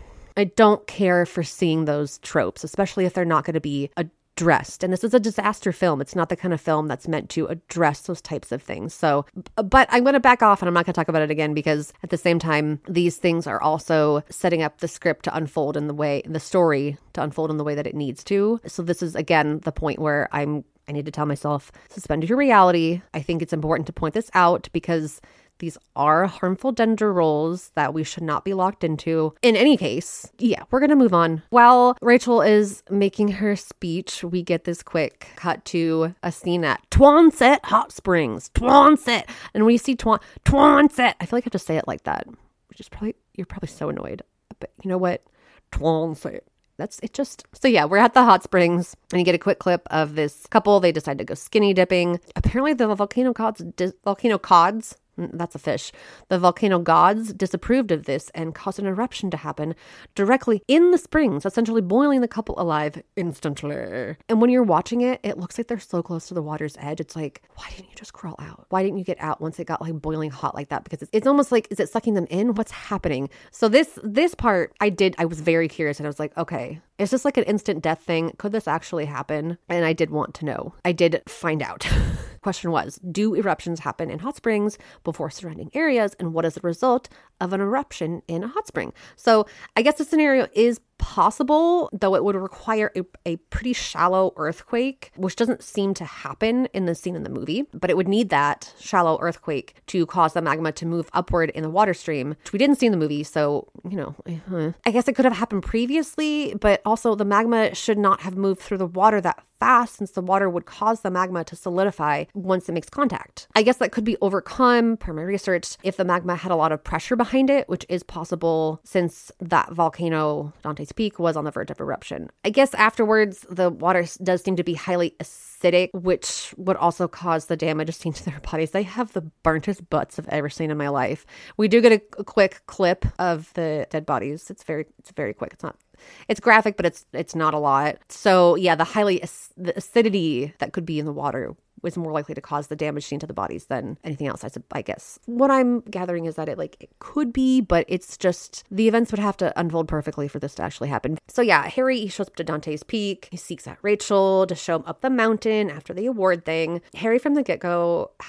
I don't care for seeing those tropes, especially if they're not going to be a addressed. And this is a disaster film. It's not the kind of film that's meant to address those types of things. So, but I'm going to back off and I'm not going to talk about it again because at the same time, these things are also setting up the script to unfold in the way, the story to unfold in the way that it needs to. So this is, again, the point where I'm, I need to tell myself, suspend your reality. I think it's important to point this out because these are harmful gender roles that we should not be locked into. In any case, yeah, we're going to move on. While Rachel is making her speech, we get this quick cut to a scene at Twansett Hot Springs. Twansett. And we see Twan Twansett. I feel like I have to say it like that, which is probably, you're probably so annoyed. But you know what? Twansett. That's it just. So yeah, we're at the hot springs and you get a quick clip of this couple. They decide to go skinny dipping. Apparently the volcano gods, dis, volcano cods, that's a fish. The volcano gods disapproved of this and caused an eruption to happen directly in the springs, essentially boiling the couple alive instantly. And when you're watching it, it looks like they're so close to the water's edge. It's like, why didn't you just crawl out? Why didn't you get out once it got like boiling hot like that? Because it's, it's almost like, is it sucking them in? What's happening? So this, this part I did, I was very curious and I was like, okay, is this like an instant death thing? Could this actually happen? And I did want to know. I did find out. Question was, do eruptions happen in hot springs before surrounding areas? And what is the result of an eruption in a hot spring? So I guess the scenario is possible, though it would require a, a pretty shallow earthquake, which doesn't seem to happen in the scene in the movie, but it would need that shallow earthquake to cause the magma to move upward in the water stream, which we didn't see in the movie. So, you know, I guess it could have happened previously, but also the magma should not have moved through the water that fast since the water would cause the magma to solidify once it makes contact. I guess that could be overcome, per my research, if the magma had a lot of pressure behind it, which is possible since that volcano, Dante's Peak, was on the verge of eruption. I guess afterwards, the water does seem to be highly acidic, which would also cause the damage seen to their bodies. They have the burntest butts I've ever seen in my life. We do get a, a quick clip of the dead bodies. It's very, it's very quick. It's not It's graphic, but it's it's not a lot. So yeah, the highly the acidity that could be in the water was more likely to cause the damage seen to the bodies than anything else, I, I guess. What I'm gathering is that it like it could be, but it's just the events would have to unfold perfectly for this to actually happen. So yeah, Harry, he shows up to Dante's Peak. He seeks out Rachel to show him up the mountain after the award thing. Harry from the get-go has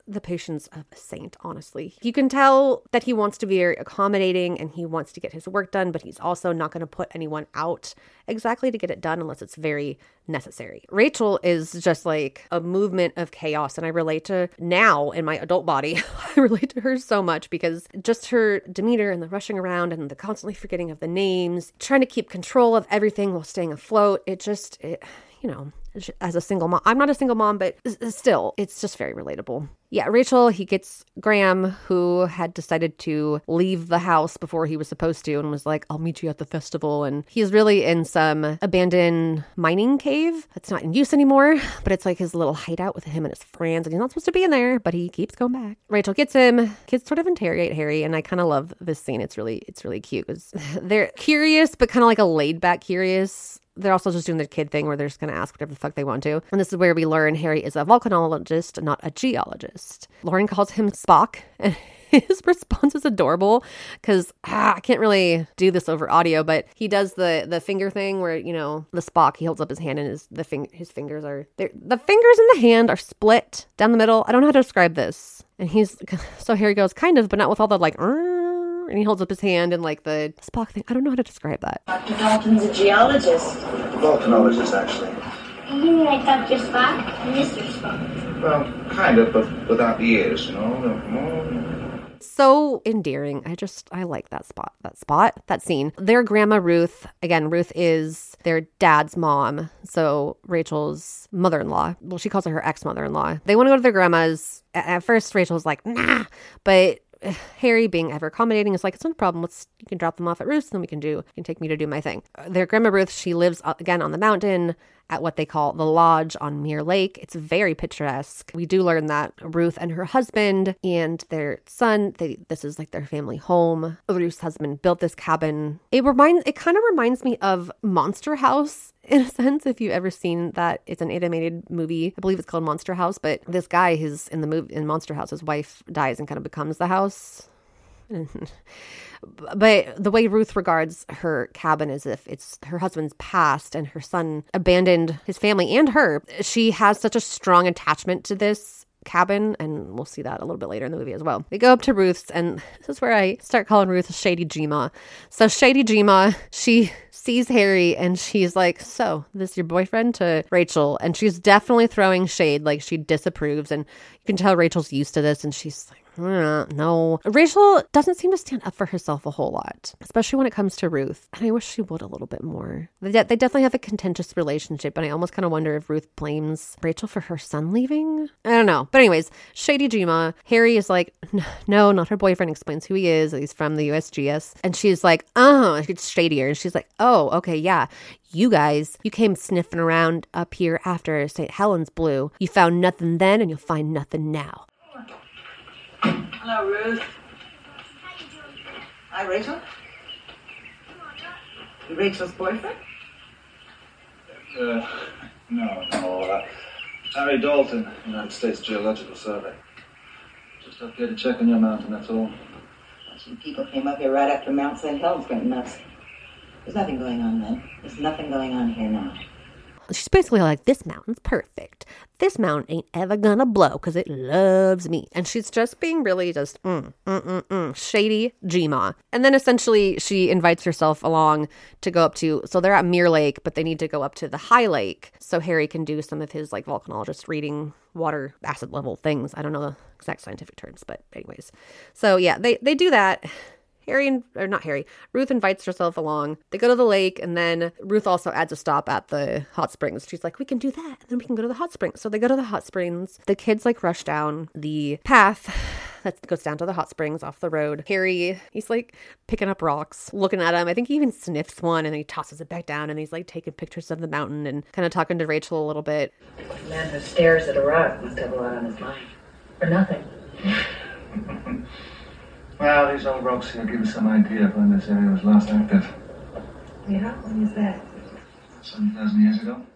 the patience of a saint, honestly. You can tell that he wants to be very accommodating and he wants to get his work done, but he's also not going to put anyone out exactly to get it done unless it's very necessary. Rachel is just like a movement of chaos, and I relate to now in my adult body. I relate to her so much because just her demeanor and the rushing around and the constantly forgetting of the names, trying to keep control of everything while staying afloat. It just, it, you know, as a single mom, I'm not a single mom, but still, it's just very relatable. Yeah, Rachel, he gets Graham, who had decided to leave the house before he was supposed to and was like, I'll meet you at the festival. And he's really in some abandoned mining cave that's not in use anymore, but it's like his little hideout with him and his friends, and he's not supposed to be in there, but he keeps going back. Rachel gets him. Kids sort of interrogate Harry, and I kind of love this scene. It's really, it's really cute because they're curious, but kind of like a laid back curious. They're also just doing the kid thing where they're just going to ask whatever the fuck they want to. And this is where we learn Harry is a volcanologist, not a geologist. Lauren calls him Spock, and his response is adorable because ah, I can't really do this over audio, but he does the the finger thing where, you know, the Spock, he holds up his hand and his the fing- his fingers are, the fingers in the hand are split down the middle. I don't know how to describe this. And he's, so Harry goes, kind of, but not with all the like, and he holds up his hand and like the Spock thing. I don't know how to describe that. Doctor Dalton's a geologist. Volcanologist, actually. You mean like Doctor Spock? Mister Spock? Well, kind of, but without the ears, you know. So endearing. I just, I like that spot, that spot, that scene. Their grandma Ruth, again, Ruth is their dad's mom. So Rachel's mother-in-law. Well, she calls her her ex-mother-in-law. They want to go to their grandma's. At first, Rachel's like, nah, but Harry, being ever accommodating, is like, it's not a problem. Let's, you can drop them off at Ruth's, and then we can do, you can take me to do my thing. Their grandma Ruth, she lives again on the mountain at what they call the lodge on Mirror Lake. It's very picturesque. We do learn that Ruth and her husband and their son, they, this is like their family home. Ruth's husband built this cabin. It reminds, it kind of reminds me of Monster House in a sense, if you've ever seen that. It's an animated movie. I believe it's called Monster House, but this guy, his in the movie in Monster House, his wife dies and kind of becomes the house. But the way Ruth regards her cabin is if it's her husband's past and her son abandoned his family and her. She has such a strong attachment to this cabin, and we'll see that a little bit later in the movie as well. They go up to Ruth's, and this is where I start calling Ruth Shady Gma. So Shady Gma, she sees Harry and she's like, so this your boyfriend, to Rachel, and she's definitely throwing shade, like she disapproves, and you can tell Rachel's used to this, and she's like, Uh, no. Rachel doesn't seem to stand up for herself a whole lot, especially when it comes to Ruth. And I wish she would a little bit more. They, de- they definitely have a contentious relationship, and I almost kind of wonder if Ruth blames Rachel for her son leaving. I don't know. But anyways, Shady Gma, Harry is like, no, not her boyfriend, explains who he is. He's from the U S G S. And she's like, uh-huh, it's shadier. And she's like, oh, okay, yeah. You guys, you came sniffing around up here after Saint Helens blew. You found nothing then, and you'll find nothing now. Hello, Ruth. Hi, Rachel. You Rachel's boyfriend? Uh, no, no. Uh, Harry Dalton, United States Geological Survey. Just up here to check on your mountain, that's all. Some people came up here right after Mount Saint Helens went nuts. There's nothing going on then. There's nothing going on here now. She's basically like, this mountain's perfect. This mountain ain't ever gonna blow because it loves me. And she's just being really just mm, mm, mm, mm, Shady Gma. And then essentially she invites herself along to go up to, so they're at Mirror Lake, but they need to go up to the High Lake so Harry can do some of his like volcanologist reading water acid level things. I don't know the exact scientific terms, but anyways. So yeah, they, they do that. Harry, and, or not Harry, Ruth invites herself along. They go to the lake, and then Ruth also adds a stop at the hot springs. She's like, we can do that, and then we can go to the hot springs. So they go to the hot springs. The kids like rush down the path that goes down to the hot springs off the road. Harry, he's like picking up rocks, looking at them. I think he even sniffs one, and then he tosses it back down, and he's like taking pictures of the mountain and kind of talking to Rachel a little bit. A man who stares at a rock must have a lot on his mind. Or nothing. Well, these old rocks here give us some idea of when this area was last active. Yeah, when is that? Seven thousand years ago.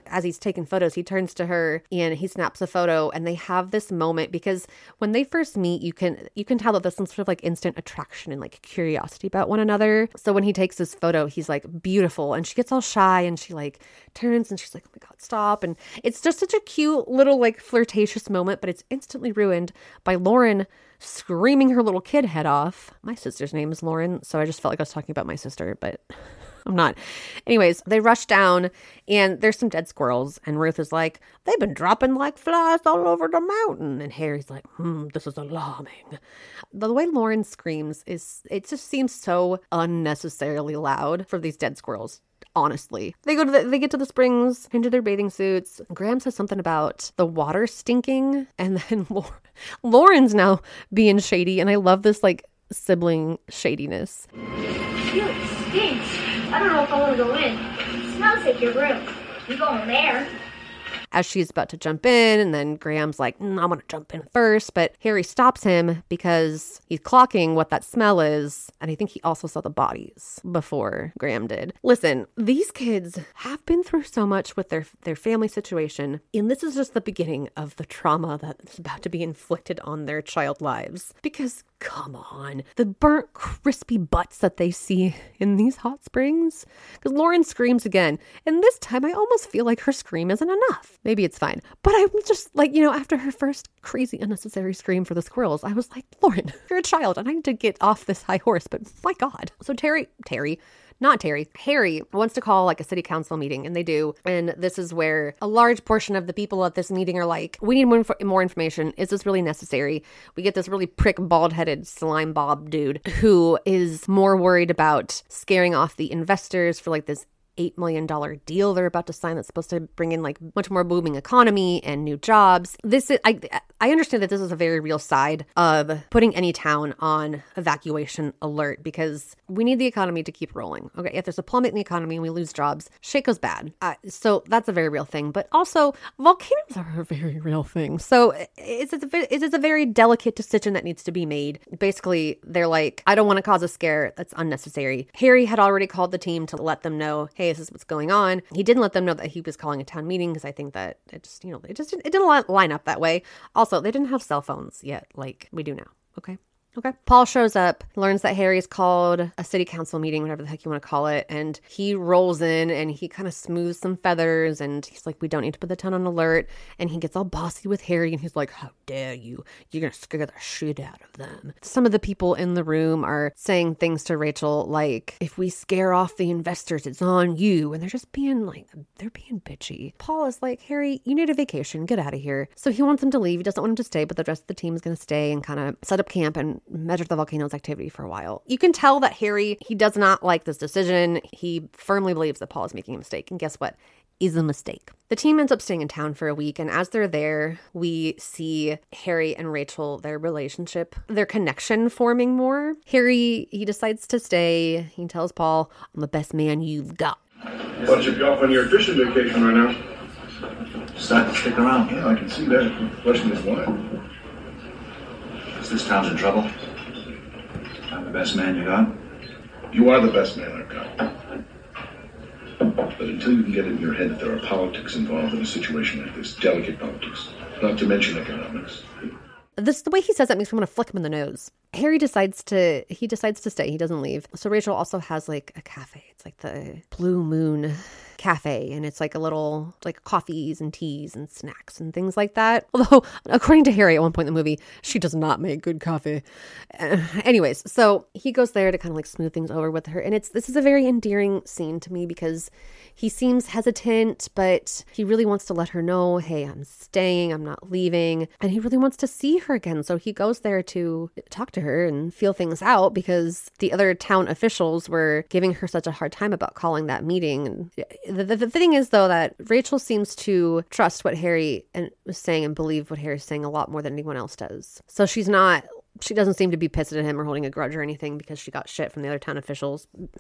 as he's taking photos, he turns to her and he snaps a photo, and they have this moment because when they first meet, you can you can tell that there's some sort of like instant attraction and like curiosity about one another. So when he takes this photo, he's like beautiful, and she gets all shy and she like turns and she's like, oh my God, stop. And it's just such a cute little like flirtatious moment, but it's instantly ruined by Lauren screaming her little kid head off. My sister's name is Lauren, so I just felt like I was talking about my sister, but I'm not. Anyways, they rush down and there's some dead squirrels, and Ruth is like, they've been dropping like flies all over the mountain. And Harry's like, hmm, this is alarming. The way Lauren screams is, it just seems so unnecessarily loud for these dead squirrels. Honestly, they go to the, they get to the springs into their bathing suits. Graham says something about the water stinking, and then Lauren's now being shady, and I love this like sibling shadiness. Ew, it stinks. I don't know if I want to go in. It smells like your room. You go in there. As she's about to jump in, and then Graham's like, mm, I want to jump in first, but Harry stops him because he's clocking what that smell is, and I think he also saw the bodies before Graham did. Listen, these kids have been through so much with their, their family situation, and this is just the beginning of the trauma that's about to be inflicted on their child lives. Because, come on, the burnt, crispy butts that they see in these hot springs. Because Lauren screams again, and this time I almost feel like her scream isn't enough. Maybe it's fine. But I'm just like, you know, after her first crazy unnecessary scream for the squirrels, I was like, Lauren, you're a child and I need to get off this high horse, but my God. So Terry, Terry, not Terry, Harry wants to call like a city council meeting, and they do. And this is where a large portion of the people at this meeting are like, we need more, inf- more information. Is this really necessary? We get this really prick, bald-headed slime bob dude who is more worried about scaring off the investors for like this eight million dollars deal they're about to sign that's supposed to bring in like much more booming economy and new jobs. This is, I, I understand that this is a very real side of putting any town on evacuation alert, because we need the economy to keep rolling. Okay, if there's a plummet in the economy and we lose jobs, shit goes bad. Uh, so that's a very real thing. But also, volcanoes are a very real thing. So it's, it's, a, it's a very delicate decision that needs to be made. Basically, they're like, I don't want to cause a scare. That's unnecessary. Harry had already called the team to let them know, hey, this is what's going on. He didn't let them know that he was calling a town meeting, because I think that it just, you know, it just, it didn't line up that way. Also, they didn't have cell phones yet like we do now. Okay. Okay. Paul shows up, learns that Harry's called a city council meeting, whatever the heck you want to call it. And he rolls in and he kind of smooths some feathers, and he's like, we don't need to put the town on alert. And he gets all bossy with Harry, and he's like, how dare you? You're going to scare the shit out of them. Some of the people in the room are saying things to Rachel like, if we scare off the investors, it's on you. And they're just being like, they're being bitchy. Paul is like, Harry, you need a vacation. Get out of here. So he wants him to leave. He doesn't want him to stay, but the rest of the team is going to stay and kind of set up camp and measure the volcano's activity for a while. You can tell that Harry, he does not like this decision. He firmly believes that Paul is making a mistake. And guess what? Is a mistake. The team ends up staying in town for a week, and as they're there, we see Harry and Rachel, their relationship, their connection forming more. Harry, he decides to stay. He tells Paul, I'm the best man you've got. But you'd be off on your fishing vacation right now. Starting to stick around. Yeah, I can see that. The question is why? Is this town's in trouble? I'm the best man you got? You are the best man I've got. But until you can get it in your head that there are politics involved in a situation like this, delicate politics, not to mention economics. This, the way he says that makes me want to flick him in the nose. Harry decides to, he decides to stay. He doesn't leave. So Rachel also has like a cafe. It's like the Blue Moon Cafe, and it's like a little like coffees and teas and snacks and things like that. Although, according to Harry at one point in the movie, she does not make good coffee. Uh, anyways, so he goes there to kind of like smooth things over with her, and it's this is a very endearing scene to me because he seems hesitant, but he really wants to let her know, hey, I'm staying, I'm not leaving, and he really wants to see her again. So he goes there to talk to her and feel things out because the other town officials were giving her such a hard time about calling that meeting. And The, the, the thing is, though, that Rachel seems to trust what Harry was saying and believe what Harry's saying a lot more than anyone else does. So she's not, she doesn't seem to be pissed at him or holding a grudge or anything because she got shit from the other town officials.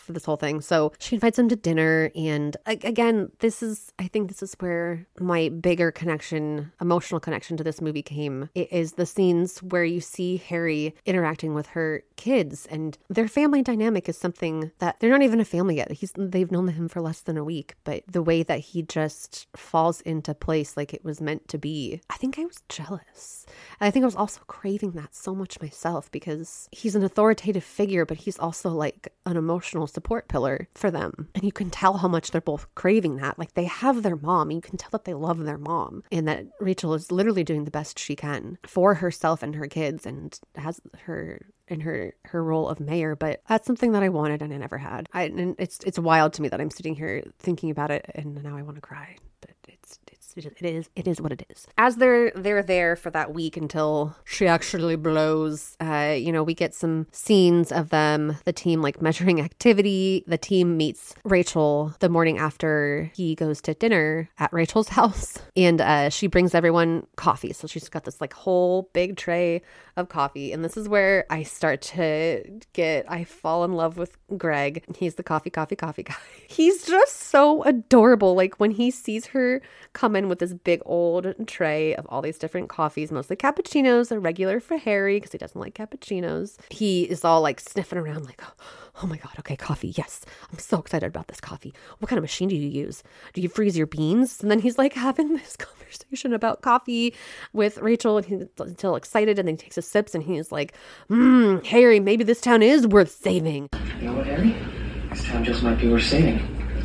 for this whole thing. So she invites him to dinner. And again, this is, I think this is where my bigger connection, emotional connection to this movie came. It is the scenes where you see Harry interacting with her kids, and their family dynamic is something that they're not even a family yet. He's, they've known him for less than a week, but the way that he just falls into place like it was meant to be, I think I was jealous. And I think I was also craving that so much myself, because he's an authoritative figure, but he's also like an emotional support pillar for them. And you can tell how much they're both craving that. Like, they have their mom. You can tell that they love their mom, and that Rachel is literally doing the best she can for herself and her kids, and has her in her her role of mayor. But that's something that I wanted and I never had. I and it's it's wild to me that I'm sitting here thinking about it and now I want to cry. But it's it's it is it is what it is. As they're they're there for that week until she actually blows, uh, you know, we get some scenes of them, the team like measuring activity. The team meets Rachel the morning after he goes to dinner at Rachel's house, and uh, she brings everyone coffee. So she's got this like whole big tray of coffee, and this is where I start to get I fall in love with Greg. He's the coffee coffee coffee guy. He's just so adorable. Like, when he sees her come in with this big old tray of all these different coffees, mostly cappuccinos, a regular for Harry because he doesn't like cappuccinos, he is all like sniffing around like, oh, oh my god, okay, coffee, yes, I'm so excited about this coffee. What kind of machine do you use? Do you freeze your beans? And then he's like having this conversation about coffee with Rachel, and he's still excited, and then he takes his sips and he's like, hmm, Harry, maybe this town is worth saving. You know what, Harry? This town just might be worth saving.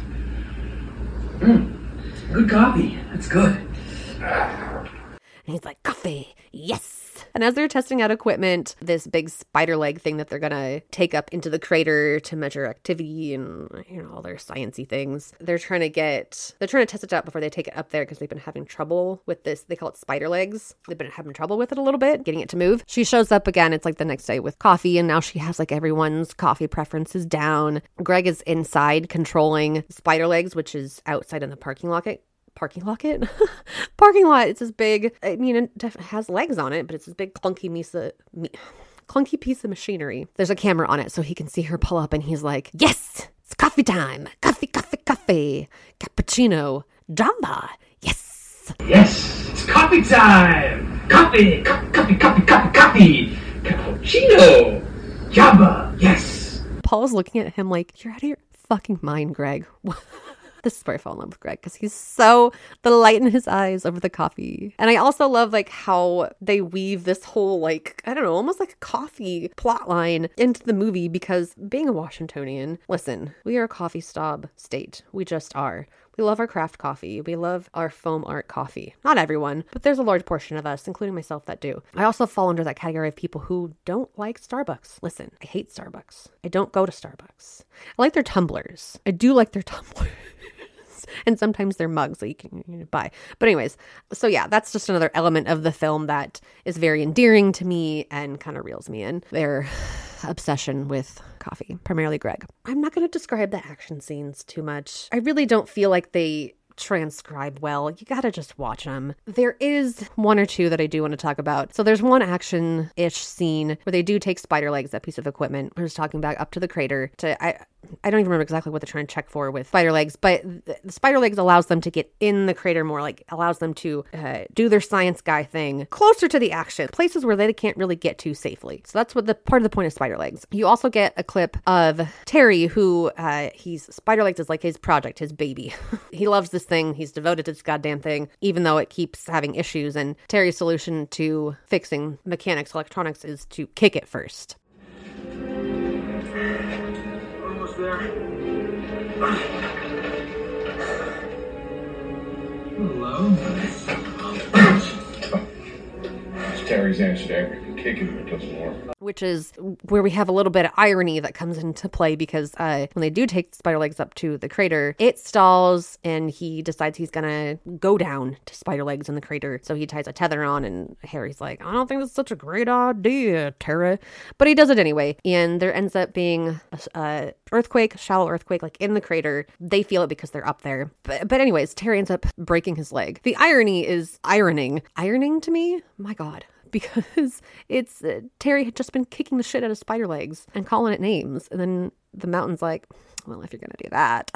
Hmm, good coffee. That's good. And he's like, coffee, yes. And as they're testing out equipment, this big spider leg thing that they're going to take up into the crater to measure activity and, you know, all their sciencey things, they're trying to get, they're trying to test it out before they take it up there because they've been having trouble with this. They call it spider legs. They've been having trouble with it a little bit, getting it to move. She shows up again. It's like the next day with coffee, and now she has like everyone's coffee preferences down. Greg is inside controlling spider legs, which is outside in the parking lot. Parking lot? Parking lot. It's this big, I mean, it has legs on it, but it's this big clunky misa, me, clunky piece of machinery. There's a camera on it so he can see her pull up, and he's like, yes, it's coffee time. Coffee, coffee, coffee. Cappuccino. Jamba. Yes. Yes, it's coffee time. Coffee, coffee, coffee, coffee, coffee, coffee. Cappuccino. Jamba. Yes. Paul's looking at him like, you're out of your fucking mind, Greg. This is where I fall in love with Greg, because he's so, the light in his eyes over the coffee. And I also love like how they weave this whole like, I don't know, almost like a coffee plot line into the movie, because being a Washingtonian, listen, we are a coffee snob state. We just are. We love our craft coffee. We love our foam art coffee. Not everyone, but there's a large portion of us, including myself, that do. I also fall under that category of people who don't like Starbucks. Listen, I hate Starbucks. I don't go to Starbucks. I like their tumblers. I do like their tumblers. And sometimes they're mugs that you can you know, buy. But anyways, so yeah, that's just another element of the film that is very endearing to me and kind of reels me in. Their obsession with coffee, primarily Greg. I'm not going to describe the action scenes too much. I really don't feel like they transcribe well. You gotta just watch them. There is one or two that I do want to talk about. So there's one action-ish scene where they do take spider legs, that piece of equipment. I was talking back up to the crater to, I I don't even remember exactly what they're trying to check for with spider legs, but the, the spider legs allows them to get in the crater more, like allows them to uh, do their science guy thing closer to the action, places where they can't really get to safely. So that's what the part of the point of spider legs. You also get a clip of Terry, who uh, he's spider legs is like his project, his baby. He loves this thing. He's devoted to this goddamn thing, even though it keeps having issues. And Terry's solution to fixing mechanics, electronics, is to kick it first. Almost there. Hello. It's Terry's answer to everything. Kicking it doesn't work. Which is where we have a little bit of irony that comes into play, because uh, when they do take spider legs up to the crater, it stalls and he decides he's gonna go down to spider legs in the crater. So he ties a tether on, and Harry's like, I don't think that's such a great idea, Terry. But he does it anyway. And there ends up being a, a earthquake, shallow earthquake, like in the crater. They feel it because they're up there. But, but anyways, Terry ends up breaking his leg. The irony is ironing. Ironing to me? My God. because it's uh, Terry had just been kicking the shit out of spider legs and calling it names. And then the mountain's like, well, if you're going to do that,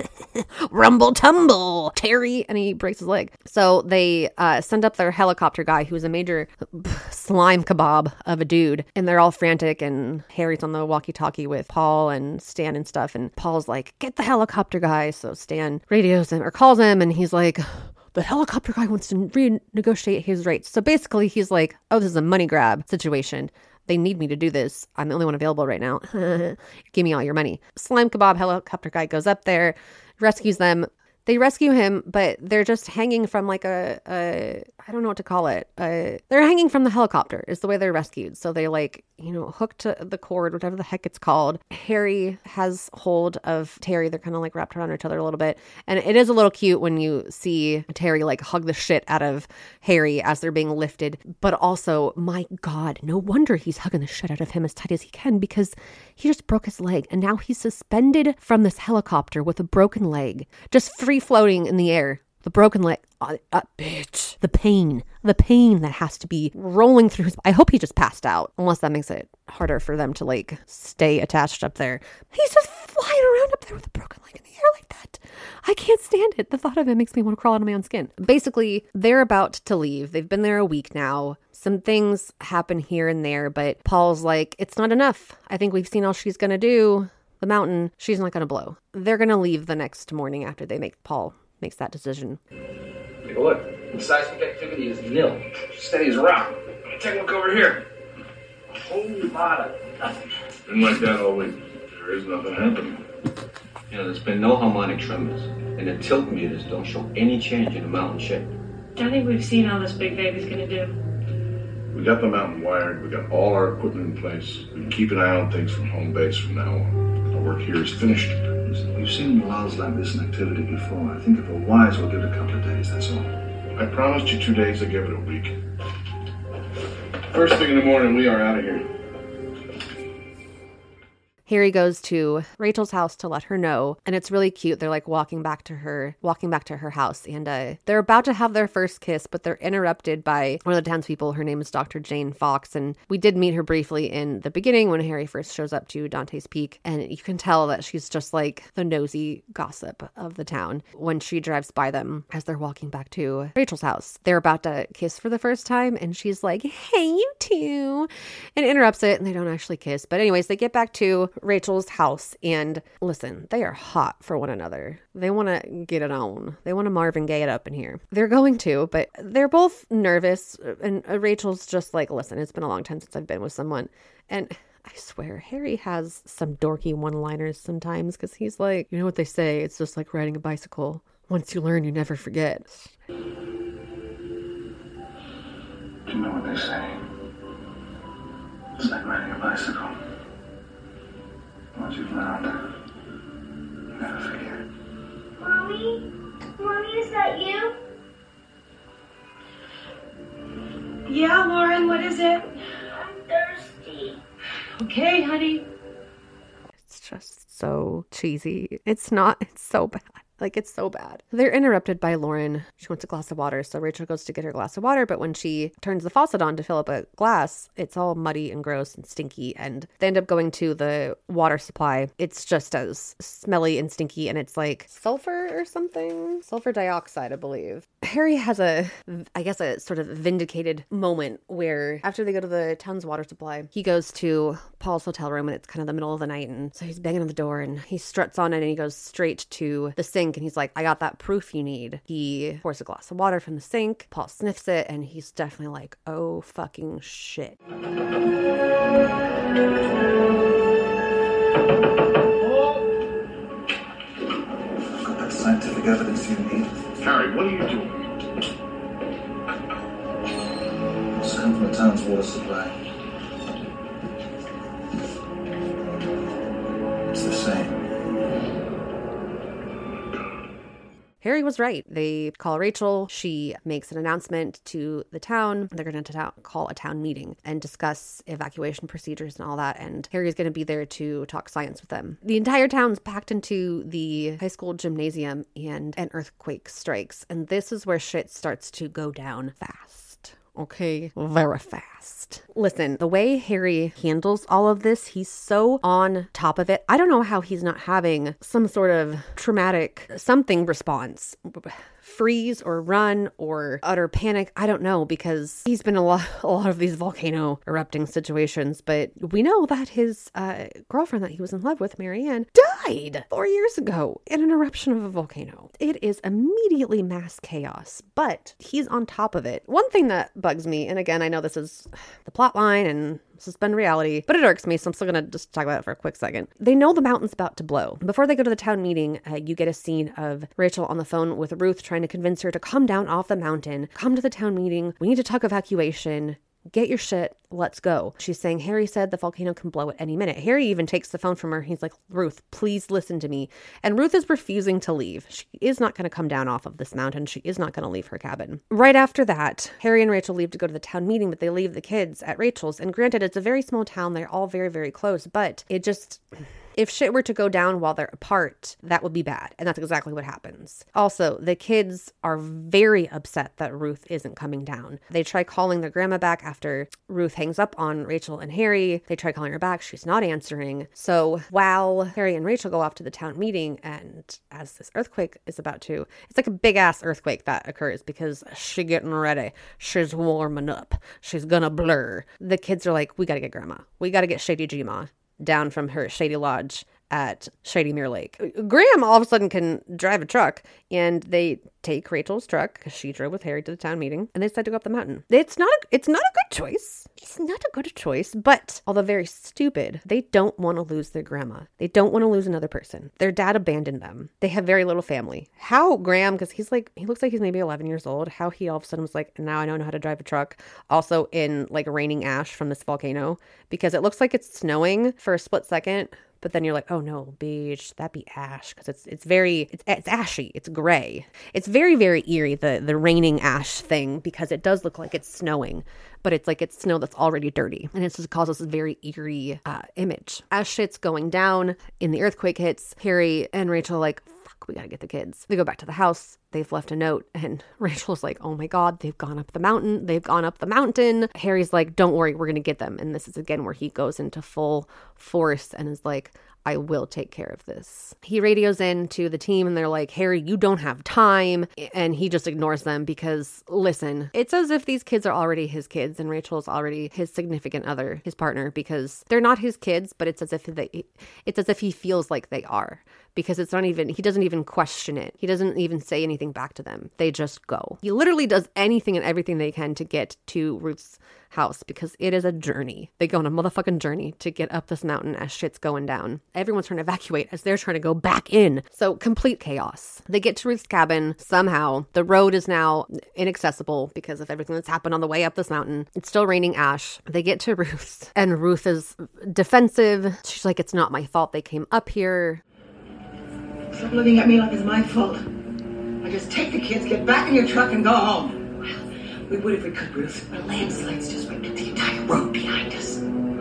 rumble tumble, Terry, and he breaks his leg. So they uh, send up their helicopter guy, who's a major slime kebab of a dude, and they're all frantic, and Harry's on the walkie-talkie with Paul and Stan and stuff, and Paul's like, get the helicopter guy. So Stan radios him or calls him, and he's like, the helicopter guy wants to renegotiate his rates. So basically he's like, oh, this is a money grab situation. They need me to do this. I'm the only one available right now. Give me all your money. Slime kebab helicopter guy goes up there, rescues them. They rescue him, but they're just hanging from like a, a I don't know what to call it. Uh, they're hanging from the helicopter is the way they're rescued. So they like, you know, hooked to the cord, whatever the heck it's called. Harry has hold of Terry. They're kind of like wrapped around each other a little bit. And it is a little cute when you see Terry like hug the shit out of Harry as they're being lifted. But also, my God, no wonder he's hugging the shit out of him as tight as he can, because he just broke his leg. And now he's suspended from this helicopter with a broken leg, just free floating in the air. The broken leg, uh, uh, bitch, the pain, the pain that has to be rolling through his, I hope he just passed out, unless that makes it harder for them to like stay attached up there. He's just flying around up there with a broken leg in the air like that. I can't stand it. The thought of it makes me want to crawl out of my own skin. Basically, they're about to leave. They've been there a week now. Some things happen here and there, but Paul's like, it's not enough. I think we've seen all she's going to do. The mountain, she's not going to blow. They're going to leave the next morning after they make Paul makes that decision. Take a look. The seismic activity is nil. Steady as a rock. Take a look over here. A whole lot of nothing. Been like that all week. There is nothing happening. You know, there's been no harmonic tremors, and the tilt meters don't show any change in the mountain shape. I think we've seen all this big baby's gonna do. We got the mountain wired. We got all our equipment in place. We can keep an eye on things from home base from now on. Our work here is finished. We've seen lulls like this in activity before. I think if we're wise, we'll give it a couple of days, that's all. I promised you two days. I give it a week. First thing in the morning, we are out of here. Harry goes to Rachel's house to let her know, and it's really cute. They're like walking back to her, walking back to her house, and uh, they're about to have their first kiss, but they're interrupted by one of the townspeople. Her name is Doctor Jane Fox, and we did meet her briefly in the beginning when Harry first shows up to Dante's Peak, and you can tell that she's just like the nosy gossip of the town when she drives by them as they're walking back to Rachel's house. They're about to kiss for the first time, and she's like, hey, you two, and interrupts it, and they don't actually kiss. But anyways, they get back to Rachel's house, and listen, they are hot for one another. They want to get it on. They want to Marvin Gaye it up in here. They're going to, but they're both nervous, and Rachel's just like, listen, it's been a long time since I've been with someone. And I swear, Harry has some dorky one-liners sometimes, because he's like, you know what they say, it's just like riding a bicycle. Once you learn, you never forget. You know what they say. It's like riding a bicycle. Once you've learned, you never forget. Mommy? Mommy, is that you? Yeah, Lauren, what is it? I'm thirsty. Okay, honey. It's just so cheesy. It's not, it's so bad. Like, it's so bad. They're interrupted by Lauren. She wants a glass of water. So Rachel goes to get her glass of water. But when she turns the faucet on to fill up a glass, it's all muddy and gross and stinky. And they end up going to the water supply. It's just as smelly and stinky. And it's like sulfur or something. Sulfur dioxide, I believe. Harry has a, I guess, a sort of vindicated moment where after they go to the town's water supply, he goes to Paul's hotel room, and it's kind of the middle of the night. And so he's banging on the door, and he struts on it, and he goes straight to the sink. And he's like, I got that proof you need. He pours a glass of water from the sink. Paul sniffs it, and he's definitely like, oh, fucking shit. Got that scientific evidence you need. Harry, what are you doing? It's come from the town's water supply. It's the same. Harry was right. They call Rachel. She makes an announcement to the town. They're going to ta- call a town meeting and discuss evacuation procedures and all that. And Harry is going to be there to talk science with them. The entire town's packed into the high school gymnasium, and an earthquake strikes. And this is where shit starts to go down fast. okay? Very fast. Listen, the way Harry handles all of this, he's so on top of it. I don't know how he's not having some sort of traumatic something response. Freeze or run or utter panic. I don't know, because he's been a lot, a lot of these volcano erupting situations, but we know that his uh, girlfriend that he was in love with, Marianne, died four years ago in an eruption of a volcano. It is immediately mass chaos, but he's on top of it. One thing that bugs me, and again, I know this is the plot line and suspend reality, but it irks me, so I'm still gonna just talk about it for a quick second. They know the mountain's about to blow. Before they go to the town meeting, uh, you get a scene of Rachel on the phone with Ruth trying to convince her to come down off the mountain, come to the town meeting, we need to talk evacuation, get your shit, let's go. She's saying, Harry said the volcano can blow at any minute. Harry even takes the phone from her. He's like, Ruth, please listen to me. And Ruth is refusing to leave. She is not going to come down off of this mountain. She is not going to leave her cabin. Right after that, Harry and Rachel leave to go to the town meeting, but they leave the kids at Rachel's. And granted, it's a very small town. They're all very, very close, but it just... if shit were to go down while they're apart, that would be bad. And that's exactly what happens. Also, the kids are very upset that Ruth isn't coming down. They try calling their grandma back after Ruth hangs up on Rachel and Harry. They try calling her back. She's not answering. So while Harry and Rachel go off to the town meeting, and as this earthquake is about to, it's like a big ass earthquake that occurs because she's getting ready. She's warming up. She's gonna blur. The kids are like, we gotta get grandma. We gotta get Shady G-Ma down from her shady lodge at Shady Mirror Lake. Graham all of a sudden can drive a truck, and they take Rachel's truck because she drove with Harry to the town meeting, and they decide to go up the mountain. It's not a, it's not a good choice. It's not a good choice, but although very stupid, they don't want to lose their grandma. They don't want to lose another person. Their dad abandoned them. They have very little family. How Graham, because he's like, he looks like he's maybe eleven years old, how he all of a sudden was like, now I don't know how to drive a truck. Also in like raining ash from this volcano, because it looks like it's snowing for a split second. But then you're like, oh no, beach, that'd be ash. Because it's it's very, it's, it's ashy, it's gray. It's very, very eerie, the, the raining ash thing, because it does look like it's snowing. But it's like it's snow that's already dirty. And it just causes this very eerie uh, image. As shit's going down and the earthquake hits, Harry and Rachel are like, fuck, we gotta get the kids. They go back to the house. They've left a note, and Rachel's like, oh my God, they've gone up the mountain. They've gone up the mountain. Harry's like, don't worry, we're going to get them. And this is again where he goes into full force and is like, I will take care of this. He radios in to the team, and they're like, Harry, you don't have time. And he just ignores them because, listen, it's as if these kids are already his kids and Rachel's already his significant other, his partner, because they're not his kids, but it's as if they, it's as if he feels like they are. Because it's not even, he doesn't even question it. He doesn't even say anything back to them. They just go. He literally does anything and everything they can to get to Ruth's house, because it is a journey. They go on a motherfucking journey to get up this mountain as shit's going down. Everyone's trying to evacuate as they're trying to go back in. So complete chaos. They get to Ruth's cabin somehow. The road is now inaccessible because of everything that's happened on the way up this mountain. It's still raining ash. They get to Ruth's, and Ruth is defensive. She's like, it's not my fault they came up here. Stop looking at me like it's my fault. I just take the kids, get back in your truck, and go home. Well, we would if we could, Ruth. But a landslide's just wiped the entire road behind us.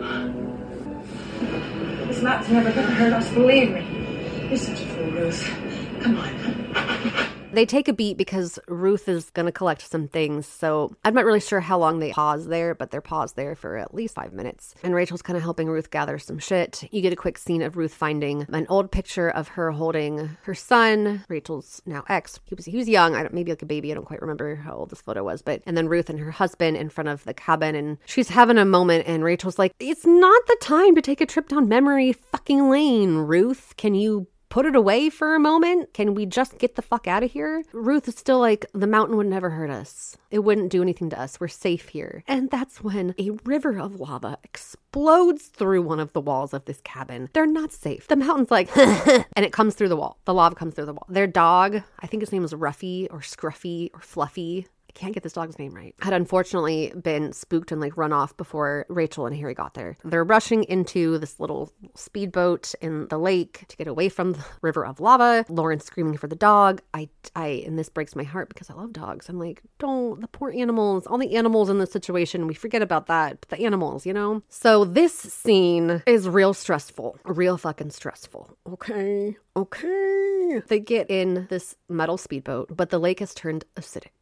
This map's never gonna hurt us, believe me. You're such a fool, Ruth. Come on. They take a beat because Ruth is going to collect some things. So I'm not really sure how long they pause there, but they're paused there for at least five minutes. And Rachel's kind of helping Ruth gather some shit. You get a quick scene of Ruth finding an old picture of her holding her son, Rachel's now ex. He was he was young, I don't, maybe like a baby. I don't quite remember how old this photo was. But and then Ruth and her husband in front of the cabin, and she's having a moment, and Rachel's like, it's not the time to take a trip down memory fucking lane, Ruth. Can you put it away for a moment? Can we just get the fuck out of here? Ruth is still like, the mountain would never hurt us. It wouldn't do anything to us. We're safe here. And that's when a river of lava explodes through one of the walls of this cabin. They're not safe. The mountain's like, and it comes through the wall. The lava comes through the wall. Their dog, I think his name was Ruffy or Scruffy or Fluffy, I can't get this dog's name right, had unfortunately been spooked and like run off before Rachel and Harry got there. They're rushing into this little speedboat in the lake to get away from the river of lava. Lauren's screaming for the dog. I, I, and this breaks my heart because I love dogs. I'm like, don't, the poor animals, all the animals in this situation, we forget about that, but the animals, you know? So this scene is real stressful, real fucking stressful. Okay. Okay. They get in this metal speedboat, but the lake has turned acidic.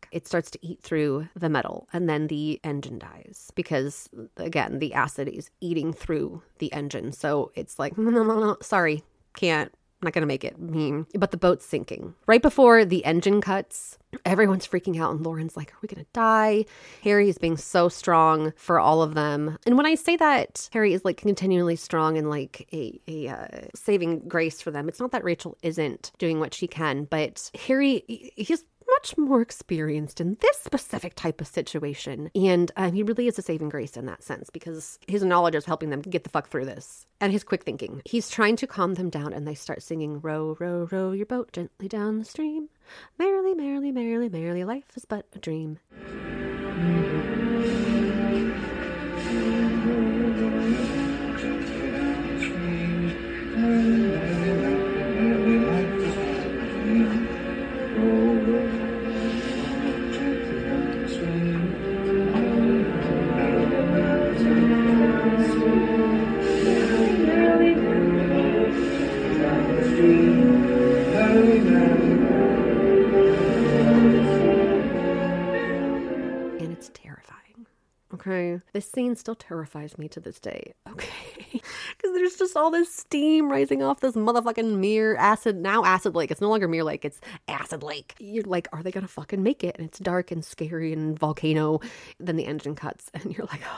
It starts to eat through the metal, and then the engine dies because, again, the acid is eating through the engine. So it's like, no, no, no, no, sorry, can't. I'm not going to make it. But the boat's sinking. Right before the engine cuts, everyone's freaking out and Lauren's like, are we going to die? Harry is being so strong for all of them. And when I say that Harry is like continually strong and like a, a uh, saving grace for them, it's not that Rachel isn't doing what she can, but Harry, he's much more experienced in this specific type of situation. And um, he really is a saving grace in that sense because his knowledge is helping them get the fuck through this. And his quick thinking. He's trying to calm them down and they start singing, row, row, row your boat gently down the stream. Merrily, merrily, merrily, merrily, life is but a dream. Okay. This scene still terrifies me to this day. Okay. Because there's just all this steam rising off this motherfucking Mirror acid. Now acid lake. It's no longer Mirror Lake. It's acid lake. You're like, are they going to fucking make it? And it's dark and scary and volcano. Then the engine cuts and you're like,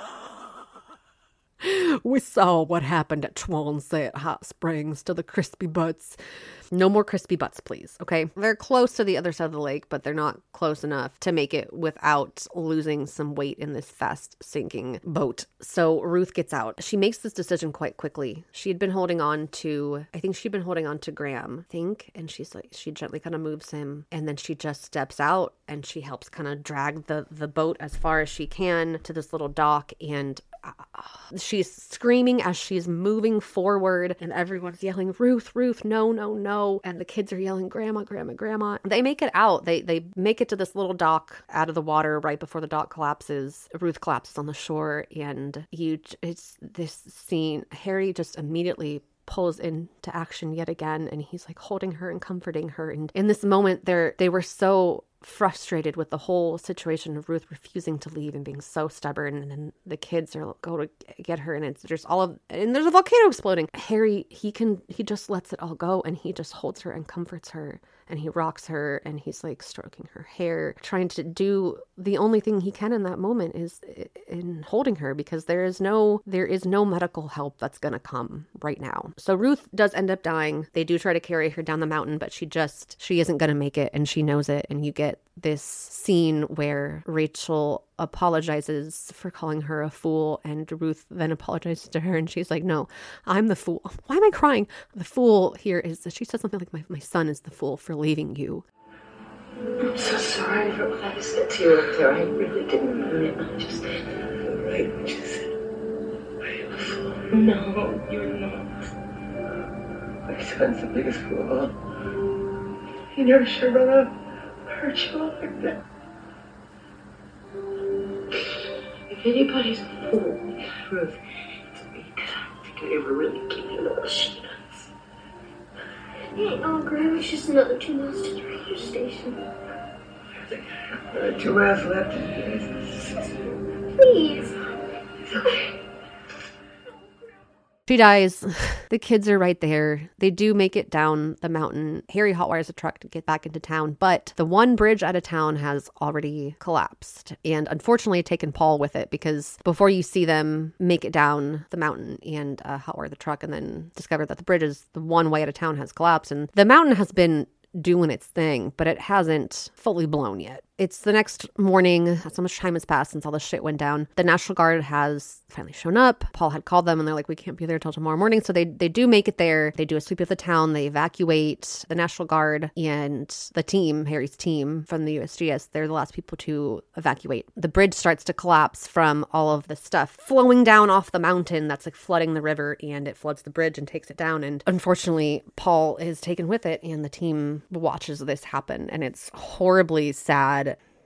we saw what happened at Swansea Hot Springs to the crispy butts. No more crispy butts, please. Okay. They're close to the other side of the lake, but they're not close enough to make it without losing some weight in this fast sinking boat. So Ruth gets out. She makes this decision quite quickly. She had been holding on to, I think she'd been holding on to Graham, I think. And she's like, she gently kind of moves him. And then she just steps out and she helps kind of drag the, the boat as far as she can to this little dock. And uh, she's screaming as she's moving forward and everyone's yelling, Ruth, Ruth, no, no, no. And the kids are yelling, Grandma, Grandma, Grandma. They make it out. They they make it to this little dock out of the water right before the dock collapses. Ruth collapses on the shore and you, it's this scene. Harry just immediately pulls into action yet again and he's like holding her and comforting her. And in this moment, they're they were so frustrated with the whole situation of Ruth refusing to leave and being so stubborn, and then the kids are go to get her and it's just all of and there's a volcano exploding. Harry, he can he just lets it all go and he just holds her and comforts her and he rocks her and he's like stroking her hair, trying to do the only thing he can in that moment is in holding her because there is no there is no medical help that's gonna come right now. So Ruth does end up dying. They do try to carry her down the mountain, but she just she isn't gonna make it and she knows it. And you get this scene where Rachel apologizes for calling her a fool and Ruth then apologizes to her and she's like, no, I'm the fool. Why am I crying? The fool here is that she said something like, my, my son is the fool for leaving you. I'm so sorry for what I said to you up there. I really didn't mean it. I just right what you said. Are you a fool? No, you're not. My son's the biggest fool of all. He never should have run up. Hurt you like that. If anybody's a fool, Ruth, it's me, because I don't think I ever really gave you little shit. Hey, oh, Grandma's just another two miles to the radio station. There are two miles left in the Please. She dies. The kids are right there. They do make it down the mountain. Harry hotwires a truck to get back into town, but the one bridge out of town has already collapsed and unfortunately taken Paul with it because before you see them make it down the mountain and uh, hotwire the truck and then discover that the bridge is the one way out of town has collapsed and the mountain has been doing its thing, but it hasn't fully blown yet. It's the next morning. So much time has passed since all this shit went down. The National Guard has finally shown up. Paul had called them and they're like, we can't be there till tomorrow morning. So they, they do make it there. They do a sweep of the town. They evacuate the National Guard and the team, Harry's team from the U S G S. They're the last people to evacuate. The bridge starts to collapse from all of the stuff flowing down off the mountain that's like flooding the river and it floods the bridge and takes it down. And unfortunately, Paul is taken with it and the team watches this happen and it's horribly sad.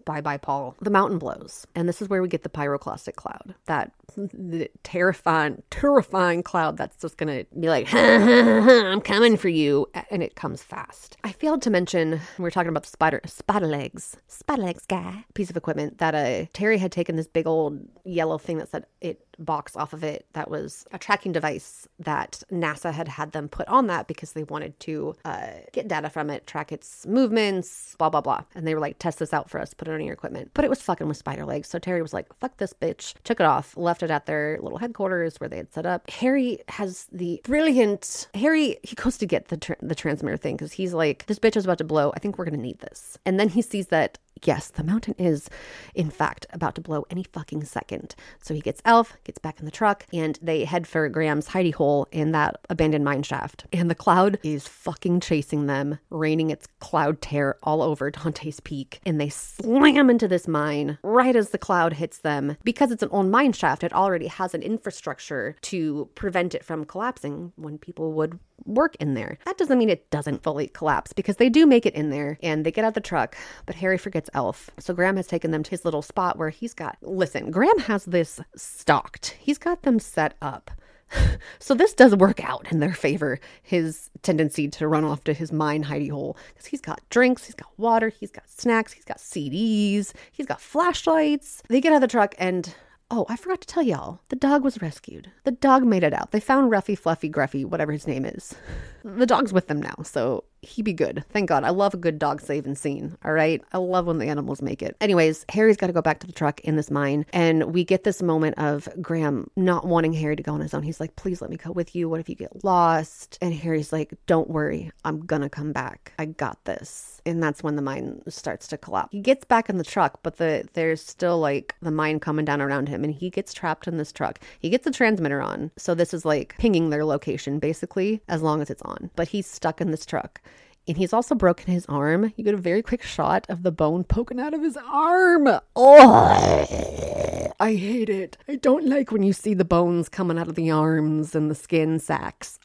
bye-bye, Paul. The mountain blows. And this is where we get the pyroclastic cloud. That the terrifying, terrifying cloud that's just going to be like, ha, ha, ha, I'm coming for you. And it comes fast. I failed to mention, we were talking about the spider, spider legs, spider legs guy, piece of equipment that uh, Terry had taken this big old yellow thing that said it box off of it that was a tracking device that NASA had had them put on that because they wanted to uh, get data from it, track its movements, blah, blah, blah. And they were like, test this out for us, put it on your equipment. But it was fucking with spider legs. So Terry was like, fuck this bitch. Took it off, left it at their little headquarters where they had set up. Harry has the brilliant, Harry, he goes to get the, tr- the transmitter thing because he's like, this bitch is about to blow. I think we're going to need this. And then he sees that yes, the mountain is, in fact, about to blow any fucking second. So he gets Elf, gets back in the truck, and they head for Graham's hidey hole in that abandoned mine shaft. And the cloud is fucking chasing them, raining its cloud tear all over Dante's Peak. And they slam into this mine right as the cloud hits them. Because it's an old mine shaft, it already has an infrastructure to prevent it from collapsing when people would work in there. That doesn't mean it doesn't fully collapse because they do make it in there and they get out the truck, but Harry forgets Elf. So Graham has taken them to his little spot where he's got, listen, Graham has this stocked. He's got them set up. So this does work out in their favor, his tendency to run off to his mine hidey hole, because he's got drinks, he's got water, he's got snacks, he's got C Ds, he's got flashlights. They get out of the truck and oh, I forgot to tell y'all, the dog was rescued. The dog made it out. They found Ruffy, Fluffy, Gruffy, whatever his name is. The dog's with them now, so he be good. Thank God. I love a good dog saving scene, all right? I love when the animals make it. Anyways, Harry's got to go back to the truck in this mine, and we get this moment of Graham not wanting Harry to go on his own. He's like, please let me go with you. What if you get lost? And Harry's like, don't worry. I'm gonna come back. I got this. And that's when the mine starts to collapse. He gets back in the truck, but the there's still like the mine coming down around him, and he gets trapped in this truck. He gets the transmitter on, so this is like pinging their location basically as long as it's on. But he's stuck in this truck. And he's also broken his arm. You get a very quick shot of the bone poking out of his arm. Oh, I hate it. I don't like when you see the bones coming out of the arms and the skin sacs.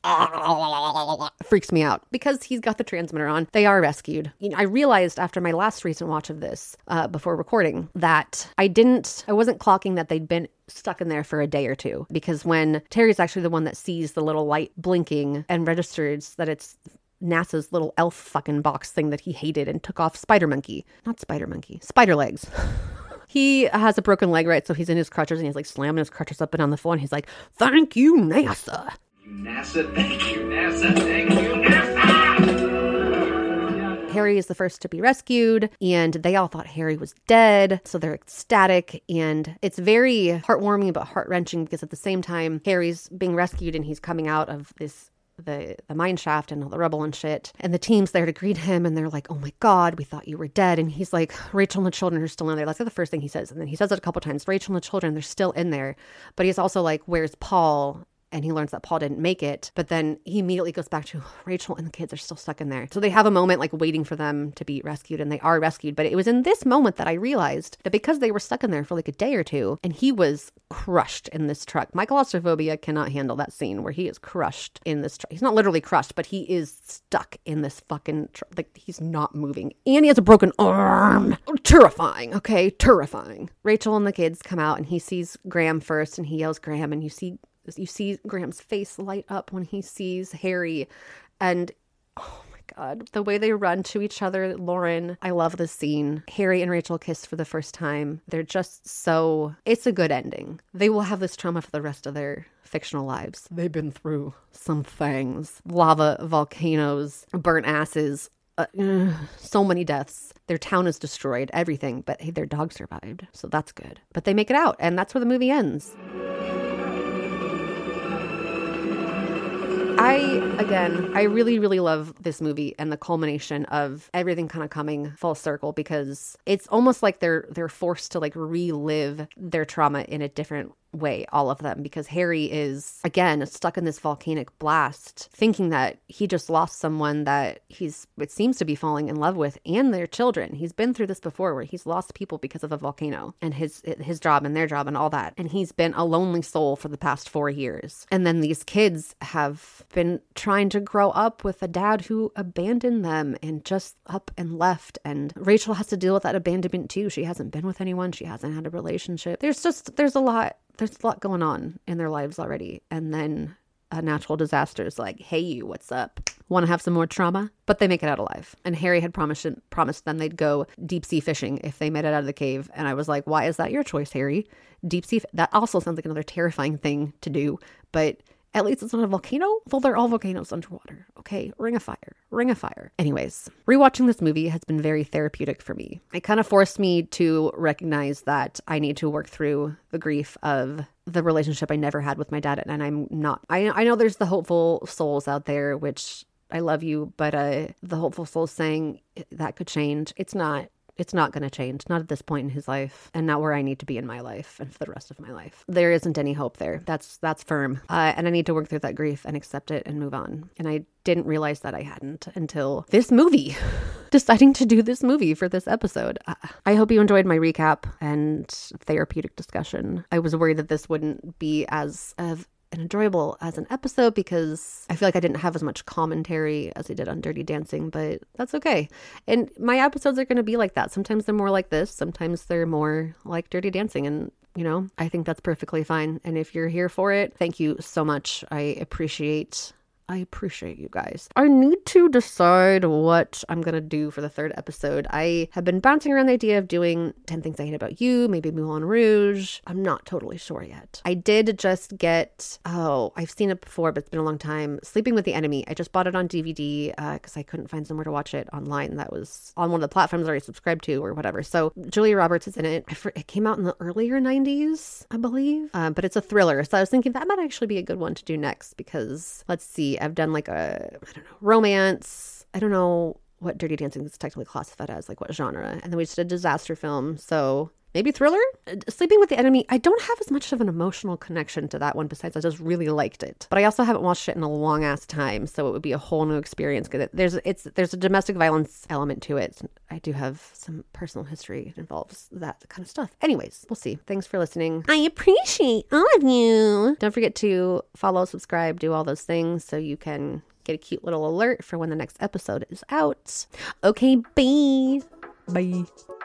It freaks me out because he's got the transmitter on. They are rescued. You know, I realized after my last recent watch of this, uh, before recording, that I didn't, I wasn't clocking that they'd been stuck in there for a day or two, because when Terry's actually the one that sees the little light blinking and registers that it's NASA's little elf fucking box thing that he hated and took off Spider Monkey. Not Spider Monkey. Spider Legs. He has a broken leg, right? So he's in his crutches and he's like slamming his crutches up and down the floor and he's like, thank you, NASA. NASA, thank you, NASA, thank you, NASA. Harry is the first to be rescued, and they all thought Harry was dead, so they're ecstatic, and it's very heartwarming but heart-wrenching because at the same time, Harry's being rescued and he's coming out of this the the mine shaft and all the rubble and shit, and the team's there to greet him, and they're like, oh my God, we thought you were dead. And he's like, Rachel and the children are still in there. That's the first thing he says, and then he says it a couple times, Rachel and the children, they're still in there. But he's also like, where's Paul? And he learns that Paul didn't make it, but then he immediately goes back to Rachel and the kids are still stuck in there. So they have a moment like waiting for them to be rescued, and they are rescued. But it was in this moment that I realized that because they were stuck in there for like a day or two and he was crushed in this truck. My claustrophobia cannot handle that scene where he is crushed in this truck. He's not literally crushed, but he is stuck in this fucking truck. Like he's not moving, and he has a broken arm. Terrifying. Okay. Terrifying. Rachel and the kids come out and he sees Graham first and he yells Graham, and you see You see Graham's face light up when he sees Harry, and oh my God, the way they run to each other, Lauren, I love this scene. Harry and Rachel kiss for the first time. They're just so, it's a good ending. They will have this trauma for the rest of their fictional lives. They've been through some things. Lava, volcanoes, burnt asses, uh, uh, so many deaths. Their town is destroyed, everything, but hey, their dog survived, so that's good. But they make it out, and that's where the movie ends. I, again, I really, really love this movie and the culmination of everything kind of coming full circle, because it's almost like they're they're forced to like relive their trauma in a different way, all of them, because Harry is, again, stuck in this volcanic blast, thinking that he just lost someone that he's, it seems to be falling in love with, and their children. He's been through this before where he's lost people because of a volcano, and his his job and their job and all that. And he's been a lonely soul for the past four years. And then these kids have been trying to grow up with a dad who abandoned them and just up and left. And Rachel has to deal with that abandonment too. She hasn't been with anyone. She hasn't had a relationship. There's just, there's a lot, there's a lot going on in their lives already. And then a natural disaster is like, hey, you, what's up? Want to have some more trauma? But they make it out alive. And Harry had promised promised them they'd go deep sea fishing if they made it out of the cave. And I was like, why is that your choice, Harry? Deep sea, that also sounds like another terrifying thing to do. But at least it's not a volcano. Well, they're all volcanoes underwater. Okay, ring of fire, ring of fire. Anyways, rewatching this movie has been very therapeutic for me. It kind of forced me to recognize that I need to work through the grief of the relationship I never had with my dad. And I'm not, I, I know there's the hopeful souls out there, which I love you, but uh, the hopeful souls saying that could change. It's not. It's not going to change, not at this point in his life, and not where I need to be in my life and for the rest of my life. There isn't any hope there. That's that's firm. Uh, and I need to work through that grief and accept it and move on. And I didn't realize that I hadn't until this movie, deciding to do this movie for this episode. Uh, I hope you enjoyed my recap and therapeutic discussion. I was worried that this wouldn't be as of and enjoyable as an episode because I feel like I didn't have as much commentary as I did on Dirty Dancing, but that's okay. And my episodes are going to be like that. Sometimes they're more like this. Sometimes they're more like Dirty Dancing. And, you know, I think that's perfectly fine. And if you're here for it, thank you so much. I appreciate I appreciate you guys. I need to decide what I'm going to do for the third episode. I have been bouncing around the idea of doing ten Things I Hate About You, maybe Moulin Rouge. I'm not totally sure yet. I did just get, oh, I've seen it before, but it's been a long time. Sleeping with the Enemy. I just bought it on D V D because uh, I couldn't find somewhere to watch it online that was on one of the platforms I already subscribed to or whatever. So Julia Roberts is in it. I for, it came out in the earlier nineties, I believe. Uh, but it's a thriller. So I was thinking that might actually be a good one to do next because, let's see, I've done like a, I don't know, romance. I don't know what Dirty Dancing is technically classified as, like what genre. And then we just did a disaster film. So maybe thriller? Sleeping with the Enemy. I don't have as much of an emotional connection to that one besides I just really liked it. But I also haven't watched it in a long ass time. So it would be a whole new experience because there's, it's, there's a domestic violence element to it. I do have some personal history that involves that kind of stuff. Anyways, we'll see. Thanks for listening. I appreciate all of you. Don't forget to follow, subscribe, do all those things so you can get a cute little alert for when the next episode is out. Okay, bye. Bye.